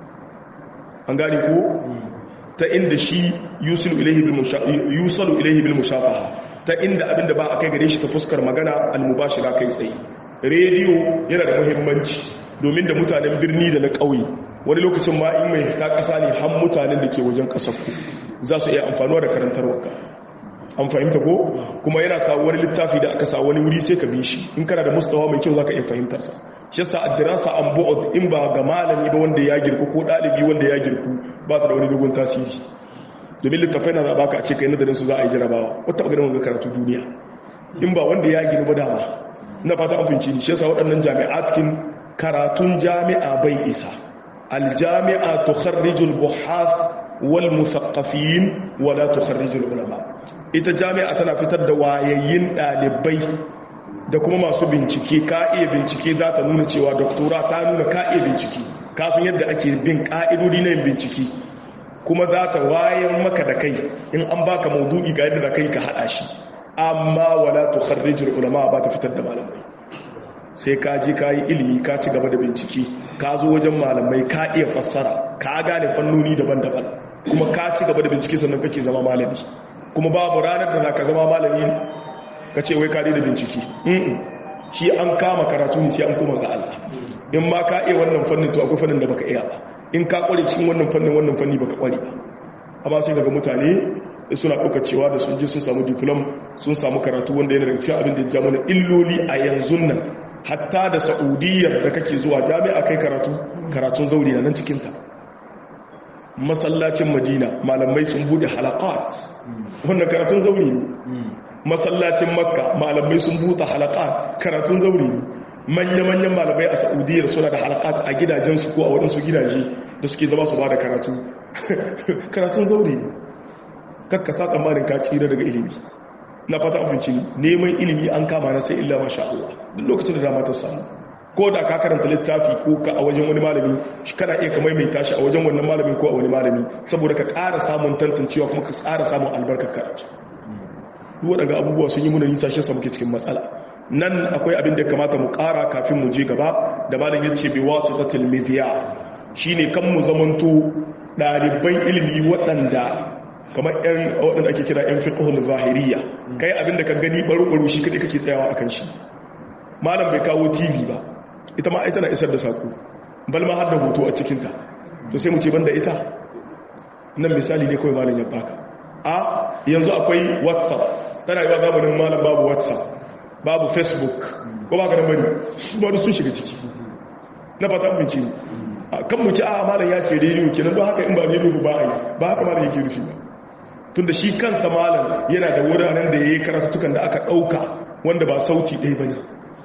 an gane ko ta inda shi yusilu ilayhi bil mushafaha ta inda abinda ba a kai gare shi ta fuskar magana al-mubashira kai tsaye rediyo yana da muhimmanci domin da mutanen birni da na ƙauye wani lokacin ma in mai ta ƙasa ne har mutanen da ke wajen ƙasar ku za su iya amfanuwa da karantarwarka an fahimta ko kuma yana sa wani littafi da aka sa wani wuri sai ka bi shi in kana da mustawa mai kyau za ka iya fahimtarsa shi yasa addirasa an bu'ud in ba ga malami ba wanda ya girku ko ɗalibi wanda ya girku ba ta da wani dogon tasiri domin littafai na zaɓa ka a ce kai nadarin su za a yi jarabawa wata ɓagarin wanga karatu duniya in ba wanda ya girku dama na fata an finci shi yasa waɗannan jami'a cikin karatun jami'a bai isa aljami'a tukharrijul buhath wal musaqqafin wala tukharrijul ulama ita jami'a tana fitar da wayayyin dalibai da kuma masu bincike ka iya bincike za ta nuna cewa doktora ta nuna ka iya bincike ka san yadda ake bin ka'idodi na yin bincike kuma za ta wayan maka da kai in an baka maudu'i ga yadda za ka yi ka hada shi amma wala tukharrijul ulama ba ta fitar da malamai sai ka ji ka yi ilimi ka ci gaba da bincike ka zo wajen malamai ka iya fassara ka gane fannoni daban-daban kuma ka ci gaba da bincike sannan kake zama malami kuma babu ranar da za ka zama malami ka ce wai ka da bincike shi an kama karatu ne sai an kuma ga Allah in ma ka iya wannan fannin to akwai fannin da baka iya ba in ka kware cikin wannan fannin baka kware ba amma sai daga mutane suna ɗauka cewa da sun ji sun samu diplom sun samu karatu wanda yana daga cikin abin da ya ja mana illoli a yanzu nan hatta da Saudiyyar da kake zuwa jami'a kai karatun zauri na nan cikinta. Masallacin Madina malamai sun bude halaqat wannan karatun zauri ne. Masallacin Makka malamai sun bude halaqat karatun zauri ne. Manya-manyan malamai a Saudiyyar suna da halaqat a gidajensu ko a waɗansu gidaje da suke zama su ba da karatun zauri ne. Kakka sa tsammanin ka tsira daga ilimi na fata abinci neman ilimi an kama na sai illa masha Allah duk lokacin da dama ta samu ko da ka karanta littafi ko ka a wajen wani malami shi kana iya kamar mai tashi a wajen wannan malamin ko a wani malami saboda ka ƙara samun tantancewa kuma ka ƙara samun albarkar karatu duk waɗanda abubuwa sun yi muna nisa shi sa muke cikin matsala nan akwai abin da kamata mu ƙara kafin mu je gaba da malam yace bi wasitatil midya shine kan mu zamanto ɗaliban ilimi waɗanda kamar ƴan waɗanda ake kira ƴan fiqhul zahiriya kai abinda ka gani baro shi kadai kake tsayawa akan shi malam bai kawo TV ba ita ma ai tana isar da sako bal ma har da hoto a cikin ta to sai mu ce banda ita nan misali ne kawai malam ya baka a yanzu akwai WhatsApp tana yiwa zamanin malam babu WhatsApp babu Facebook ko ba ka da bane su ba sun shiga ciki na fata mun ce kan mu ci a malam ya ce rediyo kenan don haka in ba rediyo ba ai ba haka malam yake rufi ba tunda shi kansa malam yana da wuraren da yayi karatutukan da aka dauka wanda ba sauti ɗaya bane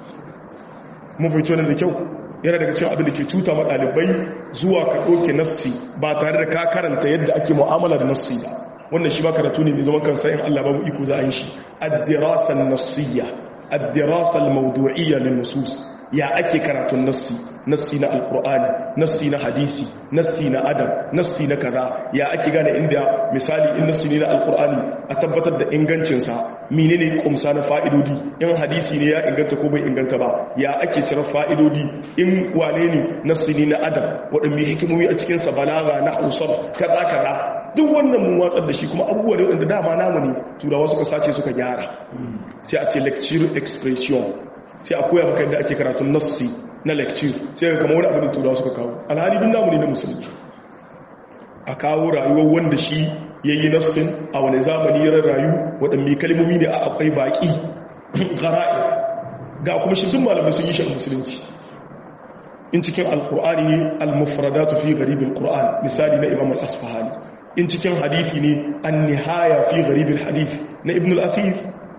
mun fahimci wannan da kyau yana daga cikin abin da ke cuta ma dalibai zuwa ka dauke nassi ba tare da ka karanta yadda ake mu'amala da nassi ba wannan shi ba karatu ne mai zaman kansa in Allah babu iko za a yi shi ad-dirasa an-nassiyya ad-dirasa al-mawdu'iyya lin-nusus ya ake karatun nassi na alkur'ani nassi na hadisi nassi na adam nassi na kaza ya ake gane inda misali in nassi ne na alkur'ani a tabbatar da ingancinsa menene kumsa na fa'idodi in hadisi ne ya inganta ko bai inganta ba ya ake cire fa'idodi in wane ne nassi ne na adam waɗanda hikimomi a cikinsa balaga na hausar kaza duk wannan mun watsar da shi kuma abubuwa ne waɗanda dama namu ne turawa suka sace suka gyara sai a ce lecture expression sai a koya maka yadda ake karatun nassi na lecture sai ga kama wani abin da turawa suka kawo alhali dun namu ne na musulunci a kawo rayuwar wanda shi ya yi nassin a wani zamani ya rayu waɗanne kalmomi da akwai baƙi gara'i ga kuma shi dun malamai sun yi shi a musulunci in cikin alkur'ani ne al-mufradatu fi gharibin qur'an misali na imam al-asfahani in cikin hadithi ne an-nihaya fi gharibin hadith na ibn al-athir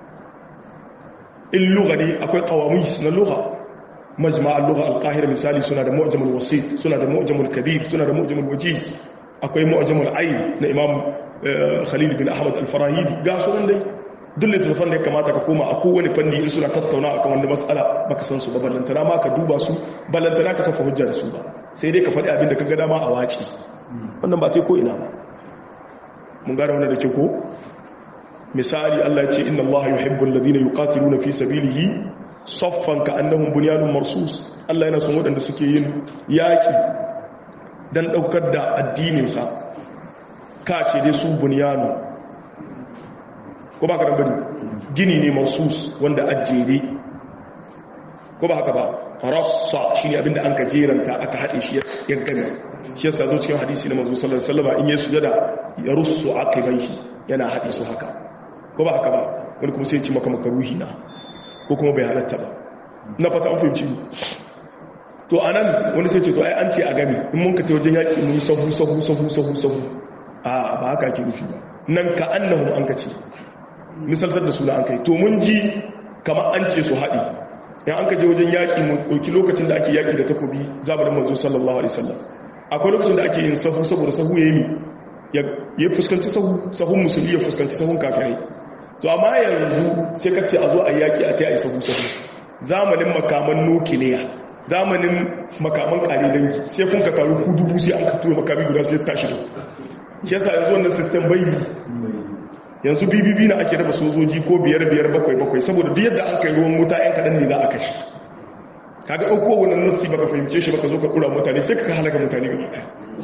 in lugha ne akwai qawamis na lugha majma' al-lugha al-qahira misali suna da mu'jam al-wasit suna da mu'jam al-kabir suna da mu'jam al-wajiz akwai mu'jam al-ayn na imam khalil bin ahmad al-farahidi ga sunan dai duk littattafan da ya kamata ka koma a kowane fanni in suna tattauna akan wanda matsala baka san su ba ballantana ma ka duba su ballantana ka kafa hujja da su ba sai dai ka faɗi abin da ka ga dama a waci wannan ba sai ko ina ba mun gane wannan da ke ko misali Allah ya ce inna Allah yuhibbu alladhina yuqatiluna fi sabilihi saffan ka'annahum bunyanun marsus Allah yana son waɗanda suke yin yaki dan daukar da addinin sa ka ce dai su bunyanu ko ba ka da bari gini ne marsus wanda ajjere ko ba haka ba rassa shine abinda an ka jeranta aka hade shi ya gane shi yasa zo cikin hadisi na manzo sallallahu alaihi wasallam in ya sujada ya russu aqibaihi yana hade su haka ko ba haka ba wani kuma sai ya ci maka makaruhi na ko kuma bai halatta ba na fata an fahimci to anan wani sai ce to ai an ce a gami in mun ka ta wajen yaki mun yi sahu a ba haka ake nufi ba nan ka annahum an ka ce misaltar da suna an kai to mun ji kamar an ce su haɗi yan an ka je wajen yaƙi mu ɗauki lokacin da ake yaƙi da takobi zamanin manzo sallallahu alaihi wasallam akwai lokacin da ake yin sahu saboda sahu ya yi ya fuskanci sahun musulmi ya fuskanci sahun kafirai to amma yanzu sai ka ce a zo a yaƙi a ta yi sahu zamanin makaman nukiliya zamanin makaman ƙari dangi sai kun ka taru ku dubu sai an ka tura makami guda sai tashi da shi yasa yanzu wannan sistem bai yanzu bbb na ake raba sojoji ko 5-5-7-7 saboda duk yadda an kai ruwan wuta yan kaɗan ne za a kashe kaga ɗauko wannan nassi baka fahimce shi baka zo ka ƙura mutane sai ka halaka mutane gaba ɗaya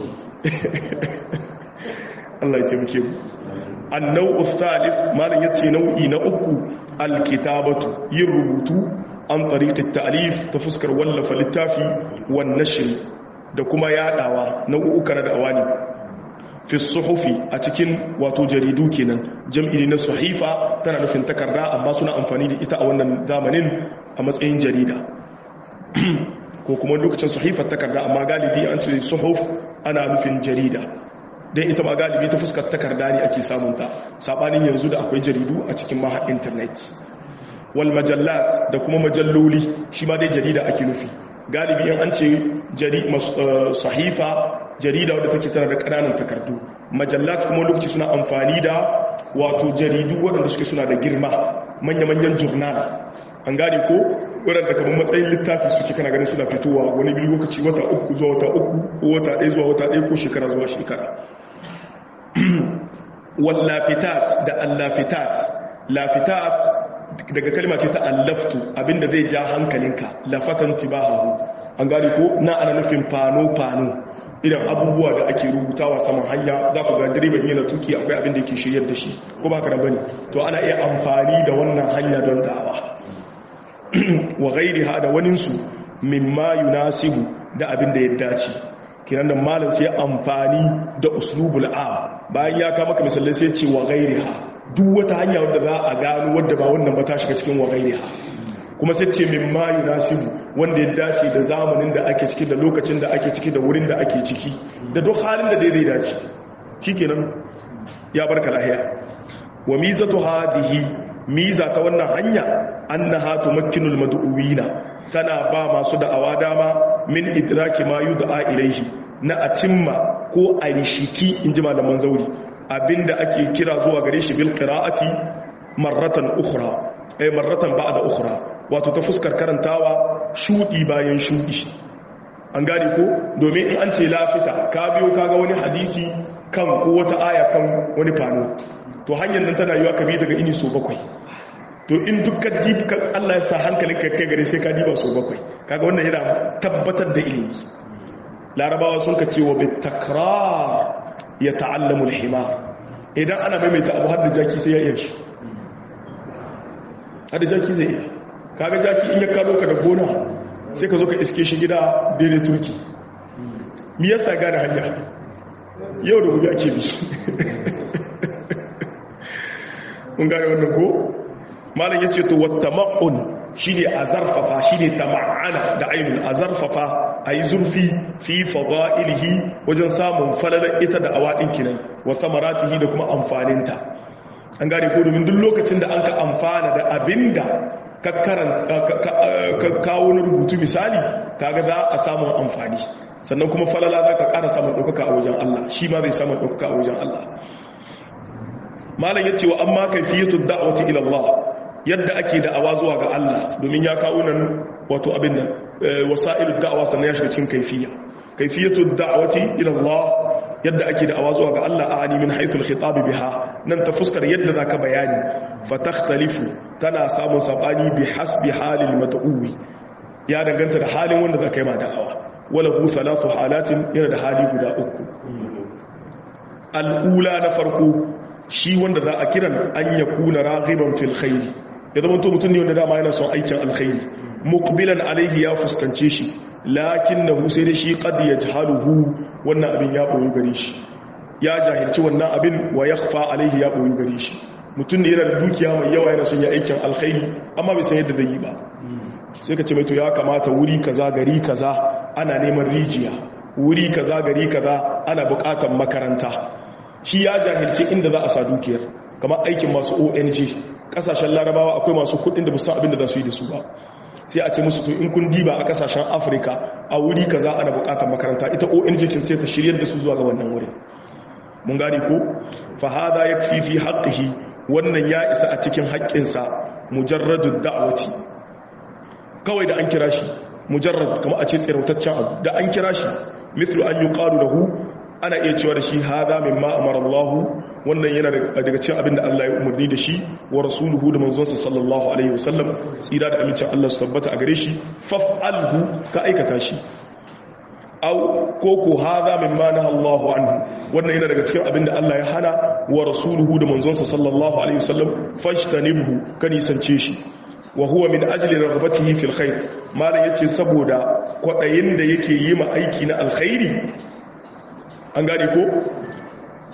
Allah ya taimake mu annau thalith malam yace nau'i na uku alkitabatu yin rubutu an tariqat ta'lif ta fuskar wallafa littafi wan nashr da kuma yadawa nau'uka na da'awa ne fi suhufi a cikin wato jaridu kenan jam'i na sahifa tana nufin takarda amma suna amfani da ita a wannan zamanin a matsayin jarida ko kuma lokacin sahifar takarda amma galibi an ce suhuf ana nufin jarida dan ita ma galibi ta fuskar takarda ne ake samun ta sabanin yanzu da akwai jaridu a cikin mahar internet wal majallat da kuma majalloli shi ma dai jarida ake nufi galibi in an ce sahifa jarida wadda take tana da ƙananan takardu majallat kuma lokaci suna amfani da wato jaridu waɗanda suke suna da girma manya-manyan jurnal an gane ko waɗanda kamar matsayin littafi suke kana ganin suna fitowa wani biyu lokaci wata 3 zuwa wata 3 ko wata 1 zuwa wata 1 ko shekara zuwa shekara wallafitat da allafitat lafitat daga kalma ce ta allaftu abinda zai ja hankalinka lafatan tibahu an gane ko na ana nufin fano idan abubuwa da ake rubutawa saman hanya za ku ga direban yana tuki akwai abin da yake shiryar da shi ko ba ka da bane to ana iya amfani da wannan hanya don da'awa wa ghairiha da waninsu mimma yunasibu da abin da ya dace kiran da malam sai amfani da uslubul am bayan ya kama maka misalai sai ce wa ghairiha duk wata hanya wadda za a gano wadda ba wannan ba ta shiga cikin wa ghairiha kuma sai ce mimma yunasibu wanda ya dace da zamanin da ake ciki da lokacin da ake ciki da wurin da ake ciki da duk halin da daidai dace shikenan ya barka lahiya wa mizatu hadihi miza ta wannan hanya annaha tumakkinul mad'uwina tana ba masu da'awa dama min idraki ma yud'a ilaihi na a cimma ko a rishiki inji malaman zauri abinda ake kira zuwa gare shi bil qira'ati marratan ukhra ay marratan ba'da ukhra wato ta fuskar karantawa shudi bayan shudi an gane ko domin in an ce lafita ka biyo kaga wani hadisi kan ko wata aya kan wani fano to hanyar nan tana yiwa ka bi daga ini so 7 to in dukkan dibkan Allah ya sa hankalin ka kai gare sai ka diba so 7 kaga wannan yana tabbatar da ilimi larabawa sun ka ce wa bi takrar ya ta'allamu al-himar idan ana maimaita abu har da jaki sai ya iya shi har da jaki zai iya kaga jaki in ya kado ka da gona sai ka zo ka iske shi gida daidai turki mi yasa gane hanya yau da gobe ake bi mun gane wannan ko malam yace to wattama'un shine azarfafa shine tama'ana da ainul azarfafa ayi zurfi fi fadailihi wajen samun falalar ita da awadin kinan wa samaratihi da kuma amfaninta an gane ko domin duk lokacin da an ka amfana da abinda ka kawo na rubutu misali kaga za a samu amfani sannan kuma falala za ka ƙara samun ɗaukaka a wajen Allah shi ma zai samun ɗaukaka a wajen Allah malam yace wa amma kayfiyatu da'wati ila Allah yadda ake da'awa zuwa ga Allah domin ya kawo nan wato abin nan wasa'ilud da'wa sannan ya shiga cikin kayfiyatu da'wati ila Allah yadda ake da'awa zuwa ga Allah a'ani min haythu al-khitab biha nan ta fuskar yadda zaka bayani fa takhtalifu tana samun sabani bi hasbi halil mad'uwi ya danganta da halin wanda zaka yi ma da'awa wala hu thalathu halatin yana da hali guda 3 al-ula na farko shi wanda za a kiran an yakuna raghiban fil khair ya zama mutum ne wanda dama yana son aikin alkhairi muqbilan alaihi ya fuskance shi lakinnahu sai da shi qad yajhaluhu wannan abin ya boye gare shi ya jahilci wannan abin wa yakhfa alaihi ya boye gare shi mutum ne yana da dukiya mai yawa yana son ya aikin alkhairi amma bai san yadda zai yi ba sai ka ce mai to ya kamata wuri kaza gari kaza ana neman rijiya wuri kaza gari kaza ana buƙatar makaranta shi ya jahilci inda za a sa dukiyar kamar aikin masu ONG kasashen larabawa akwai masu kudin da ba san abin da za su yi da su ba sai a ce musu to in kun diba a kasashen Afirka a wuri kaza ana bukatar makaranta ita ONG kin sai ta shiryar da su zuwa ga wannan wurin mun gane ko fa hada yakfi fi haqqihi wannan ya isa a cikin haƙƙinsa mujarradud da'wati kawai da an kira shi mujarrad kamar a ce tsirautaccen abu da an kira shi mithlu an yuqalu lahu ana iya cewa da shi hada mimma amara Allah wannan yana daga cikin abin da Allah ya umarni da shi wa rasuluhu da manzonsa sallallahu alaihi wasallam tsira da amincin Allah su tabbata a gare shi faf'alhu ka aikata shi aw koko hada mimma naha Allah anhu wannan yana daga cikin abin da Allah ya hana wa rasuluhu da manzonsa sallallahu alaihi wasallam fajtanibhu ka nisance shi wa huwa min ajli raghbatihi fil khair malan yace saboda kwadayin da yake yi ma aiki na alkhairi an gane ko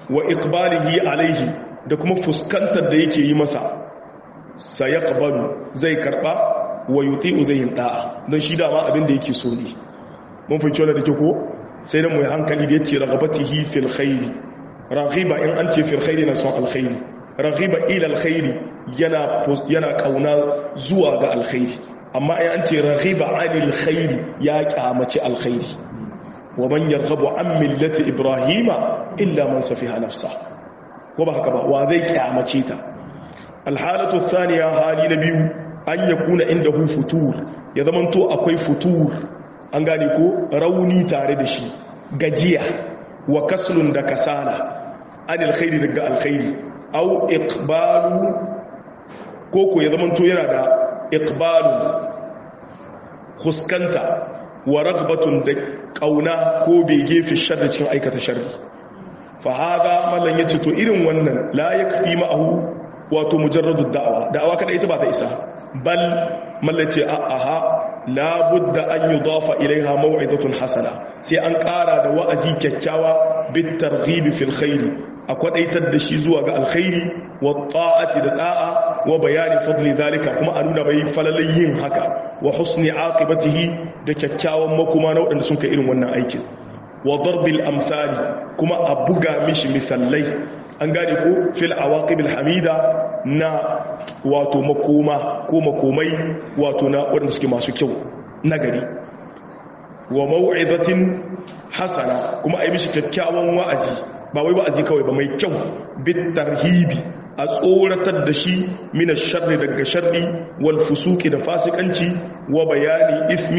wa iqbalihi alaihi da kuma fuskantar da yake yi masa sayaqbalu zai karba wa yuti'u zai yin da'a dan shi dama abin da yake so ne mun fice wannan dake ko sai dan mu hankali da yace ragabatihi fil khairi raghiba in an ce fil khairi na son alkhairi raghiba ila alkhairi yana kauna zuwa ga alkhairi amma ai an ce raghiba anil khairi ya kyamaci alkhairi wa man yarghabu an millati ibrahima illa man safiha nafsa ko ba haka ba wa zai kyamace ta alhalatu thaniya hali na biyu an yakuna indahu futur ya zamanto akwai futur an gane ko rauni tare da shi gajiya wa kaslun da kasala anil khairi daga alkhairi au iqbalu koko ya zamanto yana da iqbalu huskanta wa ragbatun da kauna ko bege fi sharri cikin aikata sharri fa hada mallan yace to irin wannan la yakfi ma'ahu wato mujarradu da'awa kada ita ba ta isa bal mallace aha la budda an yudafa ilaiha maw'izatun hasana sai an ƙara da wa'azi kyakkyawa bit targhib fil khairi a kwadaitar da shi zuwa ga alkhairi wa ta'ati da da'a wa bayani fadli zalika kuma a nuna mai falalin yin haka wa husni aqibatihi da kyakkyawan makoma na wadanda sun kai irin wannan aikin wa darbil amsali kuma a buga mishi misallai an gane ko fil awaqibil hamida na wato makoma ko makomai wato na wadanda suke masu kyau nagari wa mau'izatin hasana kuma a yi mishi kyakkyawan wa'azi ba wai wa'azi kawai ba mai kyau bit tarhibi a tsoratar da shi mina sharri daga sharri wal fusuki da fasikanci wa bayani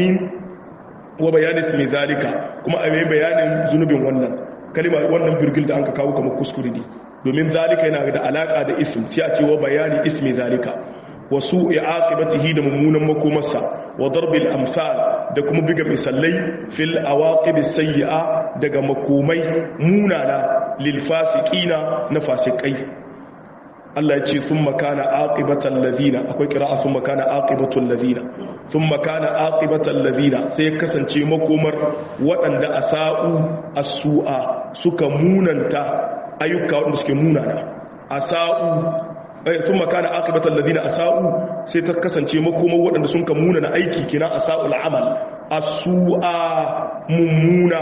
ismi zalika kuma a mai bayanin zunubin wannan kalima wannan birgil da an ka kawo kamar kuskure ne domin zalika yana da alaka da ism sai a ce wa bayani ismi zalika wa su'i aqibatihi da mummunan makomarsa wa darbil amsal da kuma biga misallai fil awaqibis sayyi'a daga makomai munana lil fasiqina na fasikai Allah ya ce thumma kana aqibatal ladina akwai qira'a thumma kana aqibatul ladina thumma kana aqibatal ladina sai kasance makomar waɗanda asa'u as-su'a suka munanta ayyuka waɗanda suke munana asa'u thumma kana aqibatal ladina asa'u sai ta kasance makomar waɗanda sun ka munana aiki kina asa'ul amal as-su'a mummuna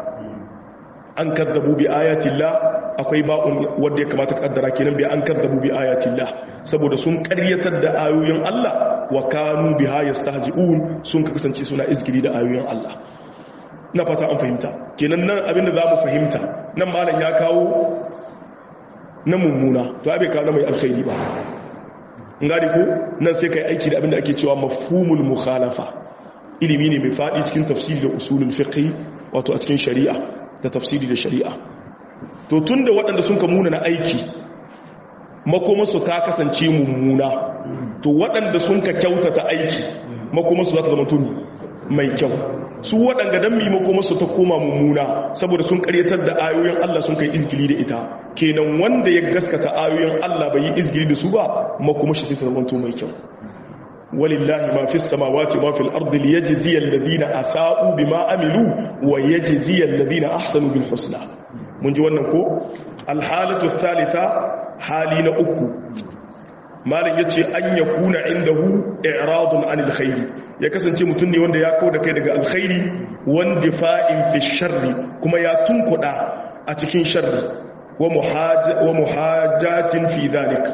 an kadzabu bi ayatillah akwai ba'un wanda ya kamata kaddara kenan bi an kadzabu bi ayatillah saboda sun ƙaryatar da ayoyin Allah wa kanu biha yastahzi'un sun kasance suna izgiri da ayoyin Allah na fata an fahimta kenan nan abinda zamu fahimta nan malam ya kawo na mummuna to abai kawo mai alkhairi ba ngari ko nan sai kai aiki da abinda ake cewa mafhumul mukhalafa ilimi ne mai fadi cikin tafsiri da usulul fiqh wato a cikin shari'a da tafsiri da shari'a to tunda waɗanda sun ka muna na aiki makomarsu ta kasance mummuna to waɗanda sun ka kyautata aiki makomarsu za ta zama tuni mai kyau su waɗanda don mi makomarsu ta koma mummuna saboda sun karyatar da ayoyin Allah sun kai izgili da ita kenan wanda ya gaskata ayoyin Allah bai yi izgili da su ba makomarsu sai ta zama mai kyau walillahi ma fi samawati ma fil ardi liyajziya alladhina asa'u bima amilu wa yajziya alladhina ahsanu bil husna mun ji wannan ko alhalatu thalitha hali na uku malin yace an yakuna indahu i'radun anil khair ya kasance mutum ne wanda ya kawo da kai daga alkhairi wanda fa'in fi sharri kuma ya tunkuda a cikin sharri wa muhajatin fi dhalik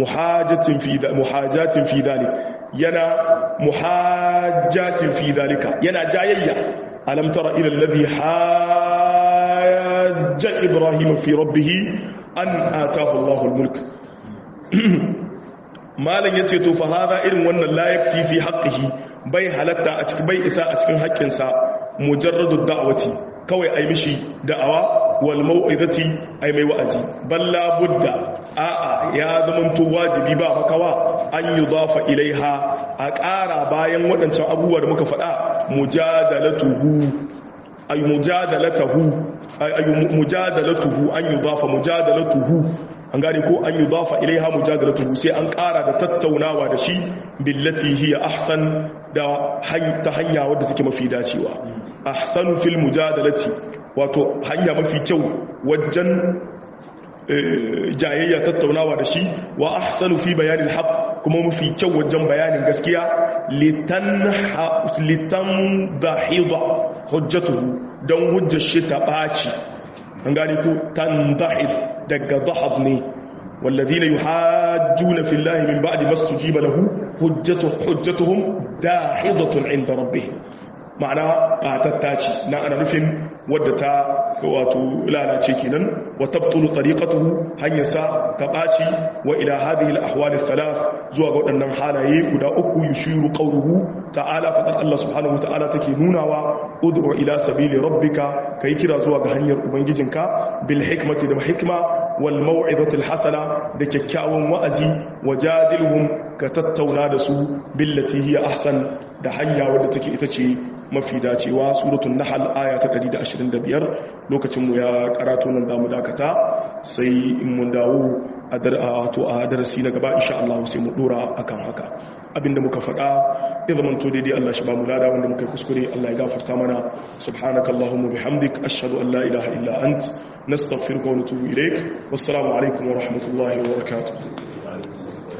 muhajatin fi dhalik yana muhajjatin fi dalika yana jayayya alam tara ila alladhi hajja ibrahim fi rabbih an ataahu Allahu al-mulk malan yace to fa hada irin wannan la yakfi fi haqqihi bai halatta a cikin bai isa a cikin haƙƙinsa mujarradu da'wati kawai ai mishi da'awa wal mau'izati ai mai wa'azi balla budda a'a ya zamanto wajibi ba makawa an yudafa ilaiha a ƙara bayan waɗancan abubuwa da muka faɗa mujadalatuhu an yudafa mujadalatuhu an gane ko an yudafa ilaiha mujadalatuhu sai an ƙara da tattaunawa da shi billati hiya ahsan da ta hanya wadda take mafi dacewa ahsanu fil mujadalati wato hanya mafi kyau wajen jayayya tattaunawa da shi wa ahsanu fi bayanil haqq kuma mafi kyau wajen bayanin gaskiya litandahida hujjatuhu don hujjar shi ta ɓaci an gane ko tandahid daga dahab ne والذين يحاجون في الله من بعد ما استجيب له حجتهم داحضة عند ربهم معنى باتتاتي نا أنا نفهم ودتا واتو لا لا تشيكينا وتبطل طريقته هيسا تباتي وإلى هذه الأحوال الثلاث زوا قد أن حالي ودا أكو يشير قوله تعالى فتر الله سبحانه وتعالى تكينونا وادعو إلى سبيل ربك كي كرا زوا غهنير أبنججنك بالحكمة دم حكمة والموعظة الحسنة دككاون وأزي وجادلهم كتتونا دسو بالتي هي أحسن دحنيا ودتك إتشي مفيدا cewa suratul nahl aya ta 125 lokacin mu ya karatu nan zamu dakata sai in mun dawo a darasi na gaba insha Allah sai mu dora akan haka abinda muka faɗa idan mun to daidai Allah shi ba mu lada wanda muka kuskure Allah ya gafarta mana subhanakallahumma bihamdik ashhadu an la ilaha illa ant nastaghfiruka wa natubu ilaik wassalamu alaikum wa rahmatullahi wa barakatuh